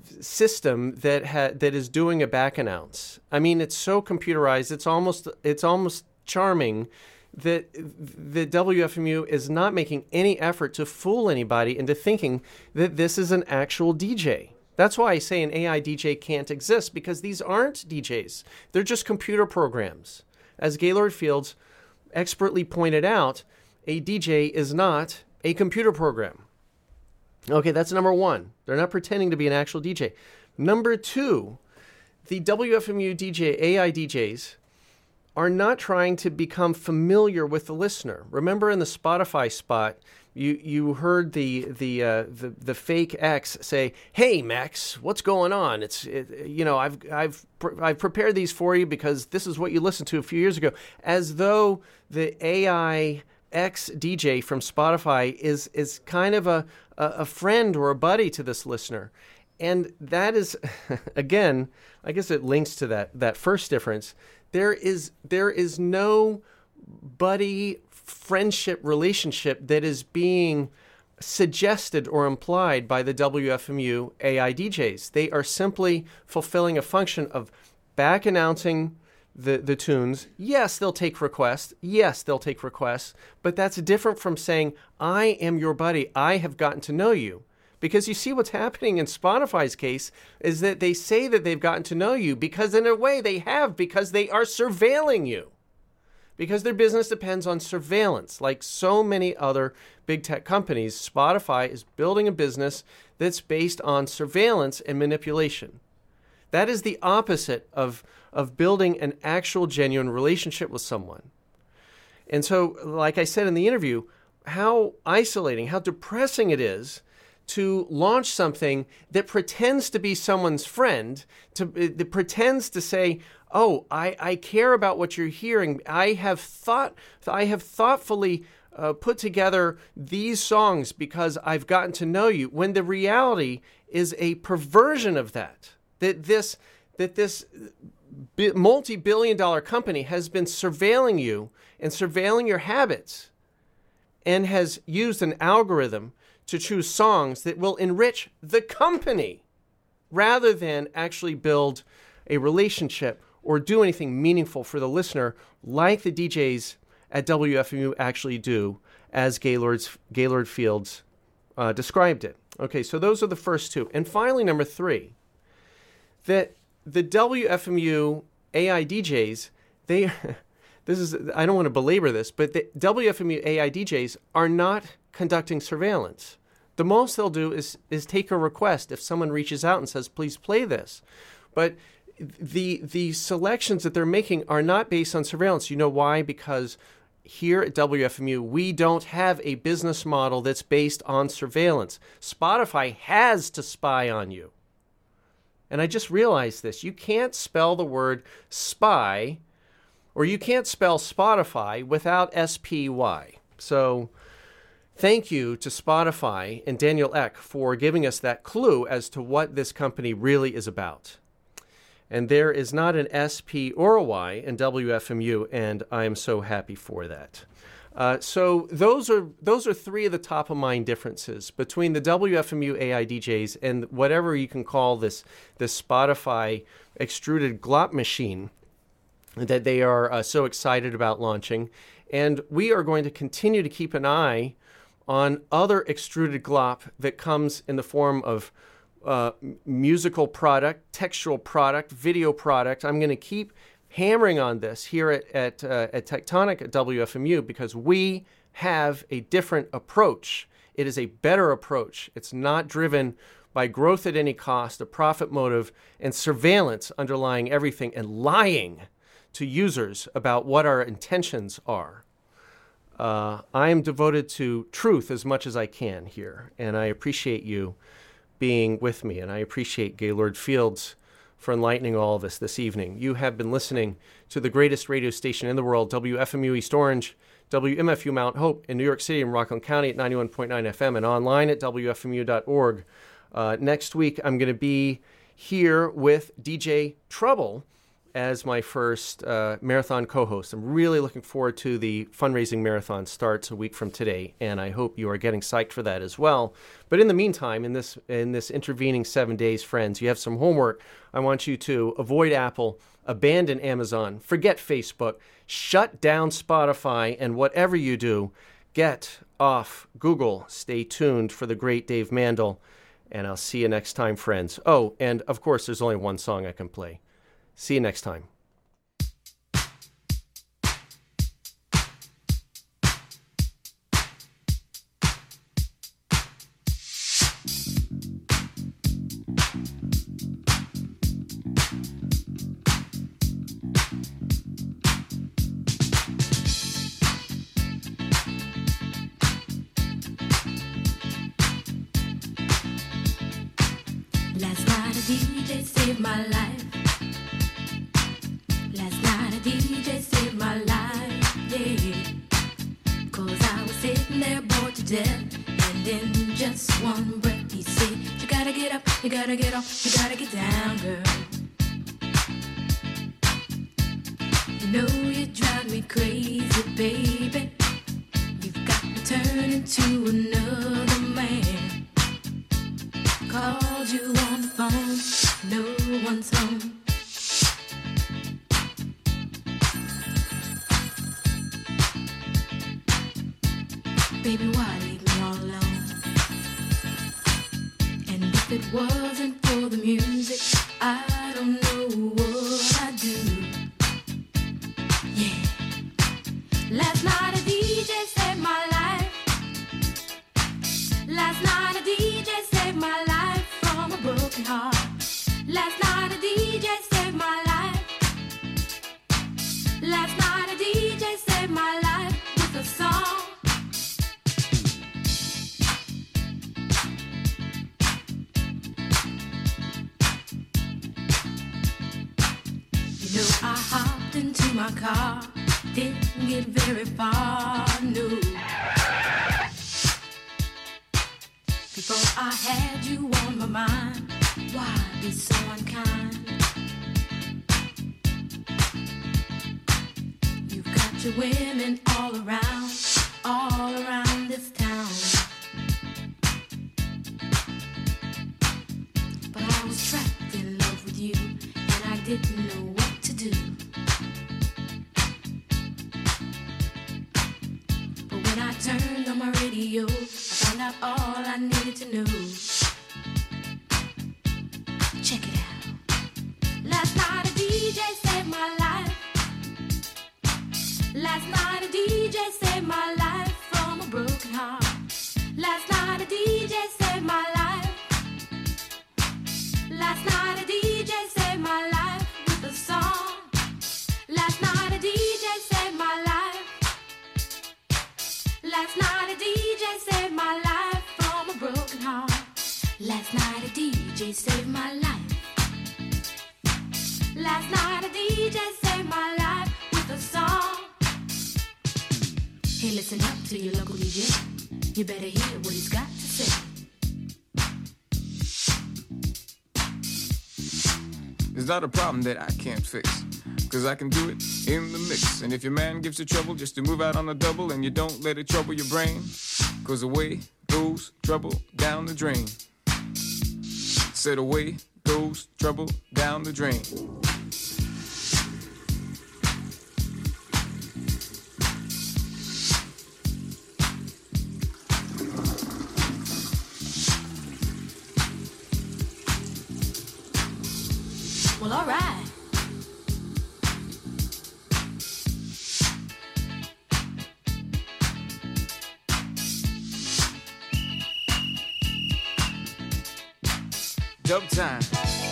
system that ha- that is doing a back announce. I mean, it's so computerized. It's almost it's almost charming that the W F M U is not making any effort to fool anybody into thinking that this is an actual D J. That's why I say an A I D J can't exist, because these aren't D Js. They're just computer programs. As Gaylord Fields expertly pointed out, a D J is not a computer program. Okay, that's number one. They're not pretending to be an actual D J. Number two, the W F M U D J, A I D Js, are not trying to become familiar with the listener. Remember in the Spotify spot, you you heard the the uh, the, the fake X say, "Hey Max, what's going on? It's it, you know I've I've I've prepared these for you because this is what you listened to a few years ago," as though the A I X D J from Spotify is is kind of a a friend or a buddy to this listener. And that is, again, I guess it links to that that first difference. There is there is no buddy friendship relationship that is being suggested or implied by the W F M U A I D Js. They are simply fulfilling a function of back announcing the, the tunes. Yes, they'll take requests. Yes, they'll take requests. But that's different from saying, "I am your buddy. I have gotten to know you." Because you see what's happening in Spotify's case is that they say that they've gotten to know you because in a way they have, because they are surveilling you. Because their business depends on surveillance. Like so many other big tech companies, Spotify is building a business that's based on surveillance and manipulation. That is the opposite of, of building an actual genuine relationship with someone. And so, like I said in the interview, how isolating, how depressing it is to launch something that pretends to be someone's friend, to that pretends to say, oh, I, I care about what you're hearing. I have thought, I have thoughtfully uh, put together these songs because I've gotten to know you, when the reality is a perversion of that, that this, that this multi-billion dollar company has been surveilling you and surveilling your habits and has used an algorithm to choose songs that will enrich the company rather than actually build a relationship or do anything meaningful for the listener like the D Js at W F M U actually do, as Gaylord's, Gaylord Fields uh, described it. Okay, so those are the first two. And finally, number three, that the W F M U A I D Js, they, this is, I don't want to belabor this, but the W F M U A I D Js are not conducting surveillance. The most they'll do is is take a request if someone reaches out and says, please play this. But the the selections that they're making are not based on surveillance. You know why? Because here at W F M U, we don't have a business model that's based on surveillance. Spotify has to spy on you. And I just realized this. You can't spell the word spy, or you can't spell Spotify without S P Y. So thank you to Spotify and Daniel Ek for giving us that clue as to what this company really is about. And there is not an S, P, or a Y in W F M U, and I am so happy for that. Uh, so those are those are three of the top-of-mind differences between the W F M U A I D Js and whatever you can call this, this Spotify extruded glop machine that they are uh, so excited about launching. And we are going to continue to keep an eye on other extruded glop that comes in the form of uh, musical product, textual product, video product. I'm going to keep hammering on this here at at, uh, at Tectonic at W F M U because we have a different approach. It is a better approach. It's not driven by growth at any cost, a profit motive, and surveillance underlying everything, and lying to users about what our intentions are. Uh, I am devoted to truth as much as I can here, and I appreciate you being with me, and I appreciate Gaylord Fields for enlightening all of us this evening. You have been listening to the greatest radio station in the world, W F M U East Orange, W M F U Mount Hope in New York City and Rockland County at ninety-one point nine F M and online at W F M U dot org. Uh, next week, I'm going to be here with D J Trouble as my first uh, marathon co-host. I'm really looking forward to the fundraising marathon starts a week from today, and I hope you are getting psyched for that as well. But in the meantime, in this in this intervening seven days, friends, you have some homework. I want you to avoid Apple, abandon Amazon, forget Facebook, shut down Spotify, and whatever you do, get off Google. Stay tuned for the great Dave Mandel, and I'll see you next time, friends. Oh, and of course, there's only one song I can play. See you next time. Last night a D J saved my life. Last night a D J saved my life, yeah. Cause I was sitting there bored to death, and in just one breath he said, you gotta get up, you gotta get off, you gotta get down, girl. You know you drive me crazy, baby. You've got me turning to another man. Called you on the phone, no one's home. Baby, why leave me all alone? And if it wasn't for the music, I don't know what I'd do. Yeah. Last night a D J saved my life. Last night a D J saved my life from a broken heart. Last night a D J saved my life. my car, didn't get very far, no. Before I had you on my mind, why be so unkind? You've got your women all around, all around this town. But I was trapped in love with you, and I didn't know what to do. But when I turned on my radio, I found out all I needed to know. Check it out. Last night a D J saved my life. Last night a D J saved my life from a broken heart. Last night a D J saved my life. Last night a D J saved my life with a song. Last night a D J saved my life. Last night a D J saved my life from a broken heart. Last night a D J saved my life. Last night a D J saved my life with a song. Hey, listen up to your local D J. You better hear what he's got to say. It's not a problem that I can't fix, cause I can do it in the mix. And if your man gives you trouble just to move out on the double, and you don't let it trouble your brain, cause away goes trouble down the drain. Said away goes trouble down the drain. Well, all right. Dub time.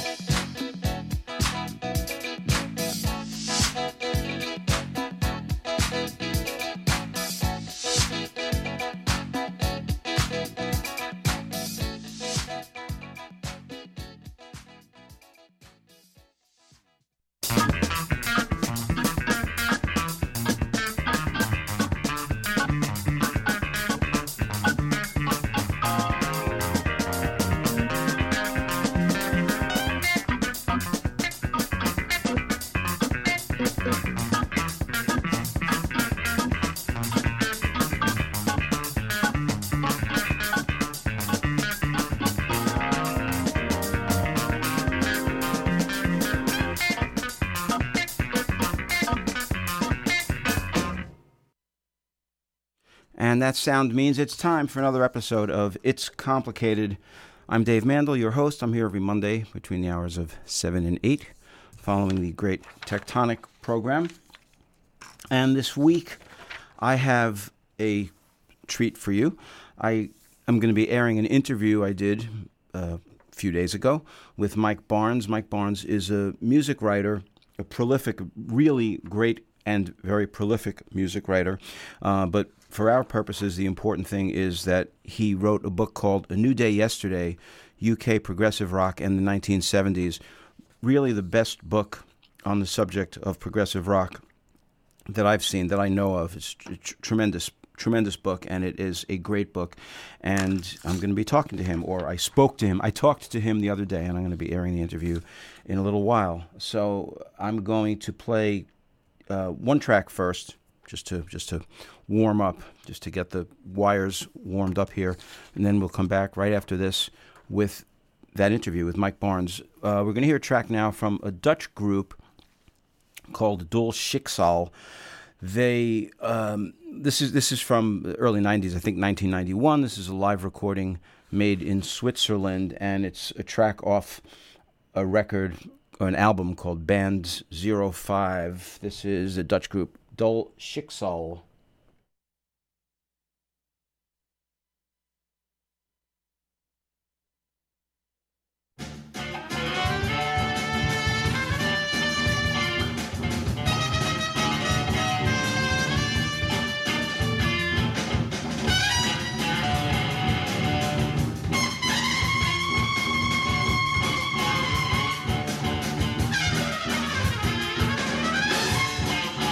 And that sound means it's time for another episode of It's Complicated. I'm Dave Mandel, your host. I'm here every Monday between the hours of seven and eight, following the great Tectonic program. And this week, I have a treat for you. I am going to be airing an interview I did uh, a few days ago with Mike Barnes. Mike Barnes is a music writer, a prolific, really great and very prolific music writer. Uh, but for our purposes, the important thing is that he wrote a book called A New Day Yesterday, U K Progressive Rock in the nineteen seventies. Really the best book on the subject of progressive rock that I've seen, that I know of. It's a tr- tremendous, tremendous book, and it is a great book. And I'm going to be talking to him, or I spoke to him. I talked to him the other day, and I'm going to be airing the interview in a little while. So I'm going to play uh, one track first, just to just to warm up, just to get the wires warmed up here, and then we'll come back right after this with that interview with Mike Barnes. Uh, we're going to hear a track now from a Dutch group called Dol Schicksal. They um, this is this is from the early nineties, I think nineteen ninety-one. This is a live recording made in Switzerland, and it's a track off a record or an album called Band zero five. This is a Dutch group, Dol Schicksal. Thank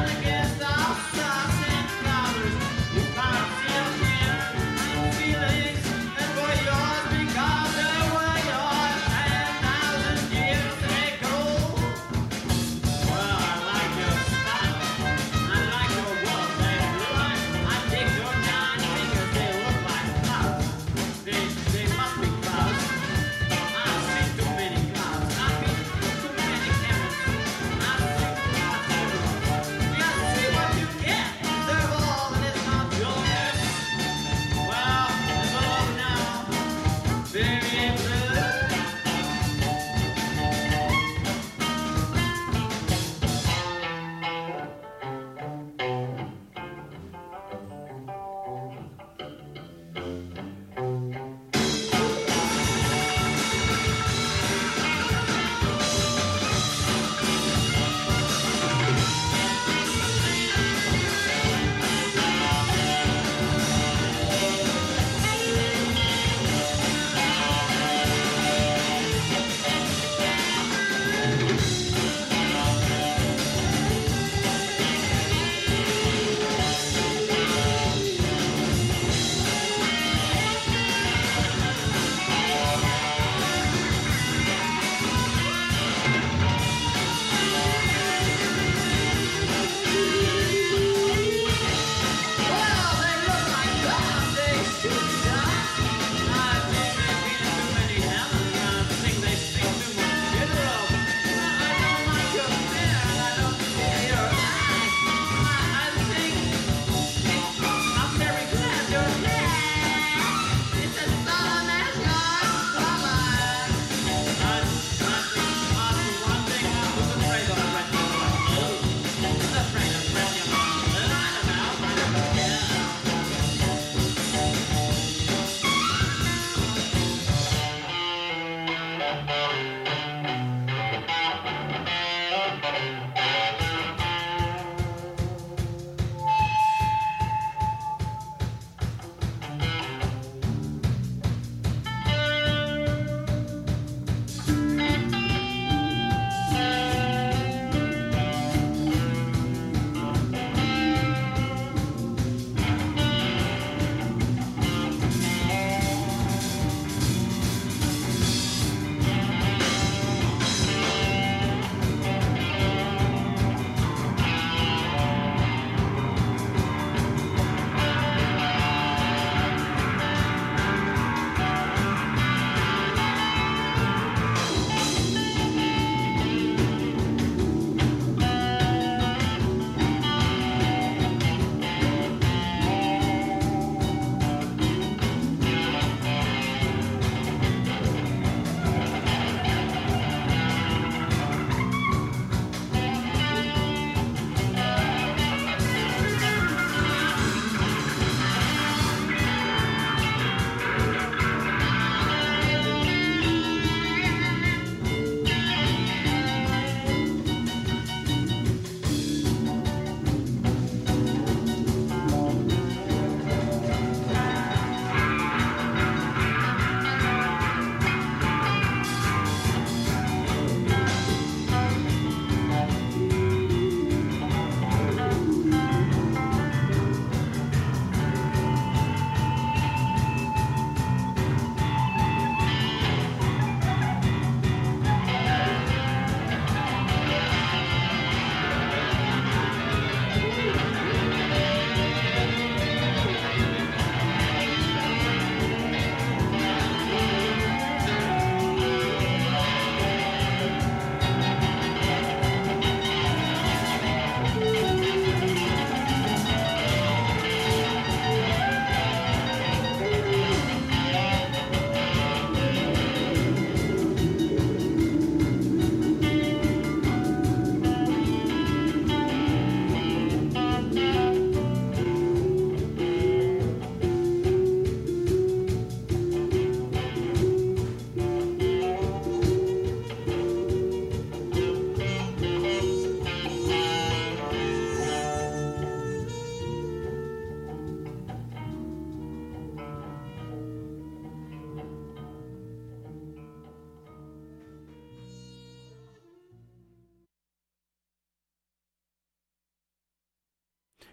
Yes.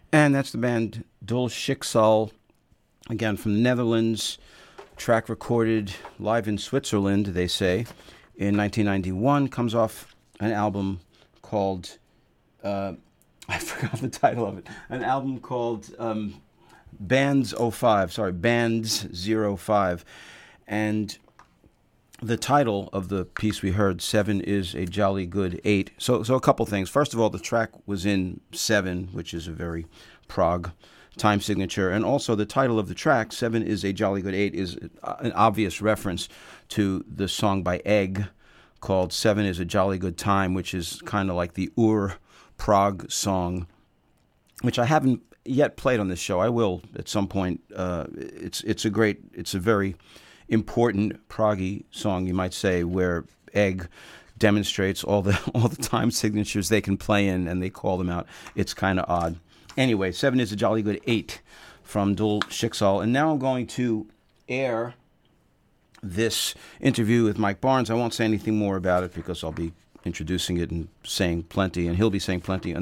And that's the band Dul Schicksal, again from the Netherlands, track recorded live in Switzerland, they say, in nineteen ninety-one. Comes off an album called, uh, I forgot the title of it, an album called um, Bands oh five, sorry, Bands oh five. And the title of the piece we heard, Seven is a Jolly Good Eight. So so a couple things. First of all, the track was in seven, which is a very prog time signature. And also the title of the track, Seven is a Jolly Good Eight, is an obvious reference to the song by Egg called Seven is a Jolly Good Time, which is kind of like the Ur prog song, which I haven't yet played on this show. I will at some point. Uh, it's it's a great, it's a very important proggy song, you might say, where Egg demonstrates all the all the time signatures they can play in, and they call them out. It's kind of odd. Anyway, Seven is a Jolly Good Eight from Dul Schicksal. And now I'm going to air this interview with Mike Barnes. I won't say anything more about it because I'll be introducing it and saying plenty, and he'll be saying plenty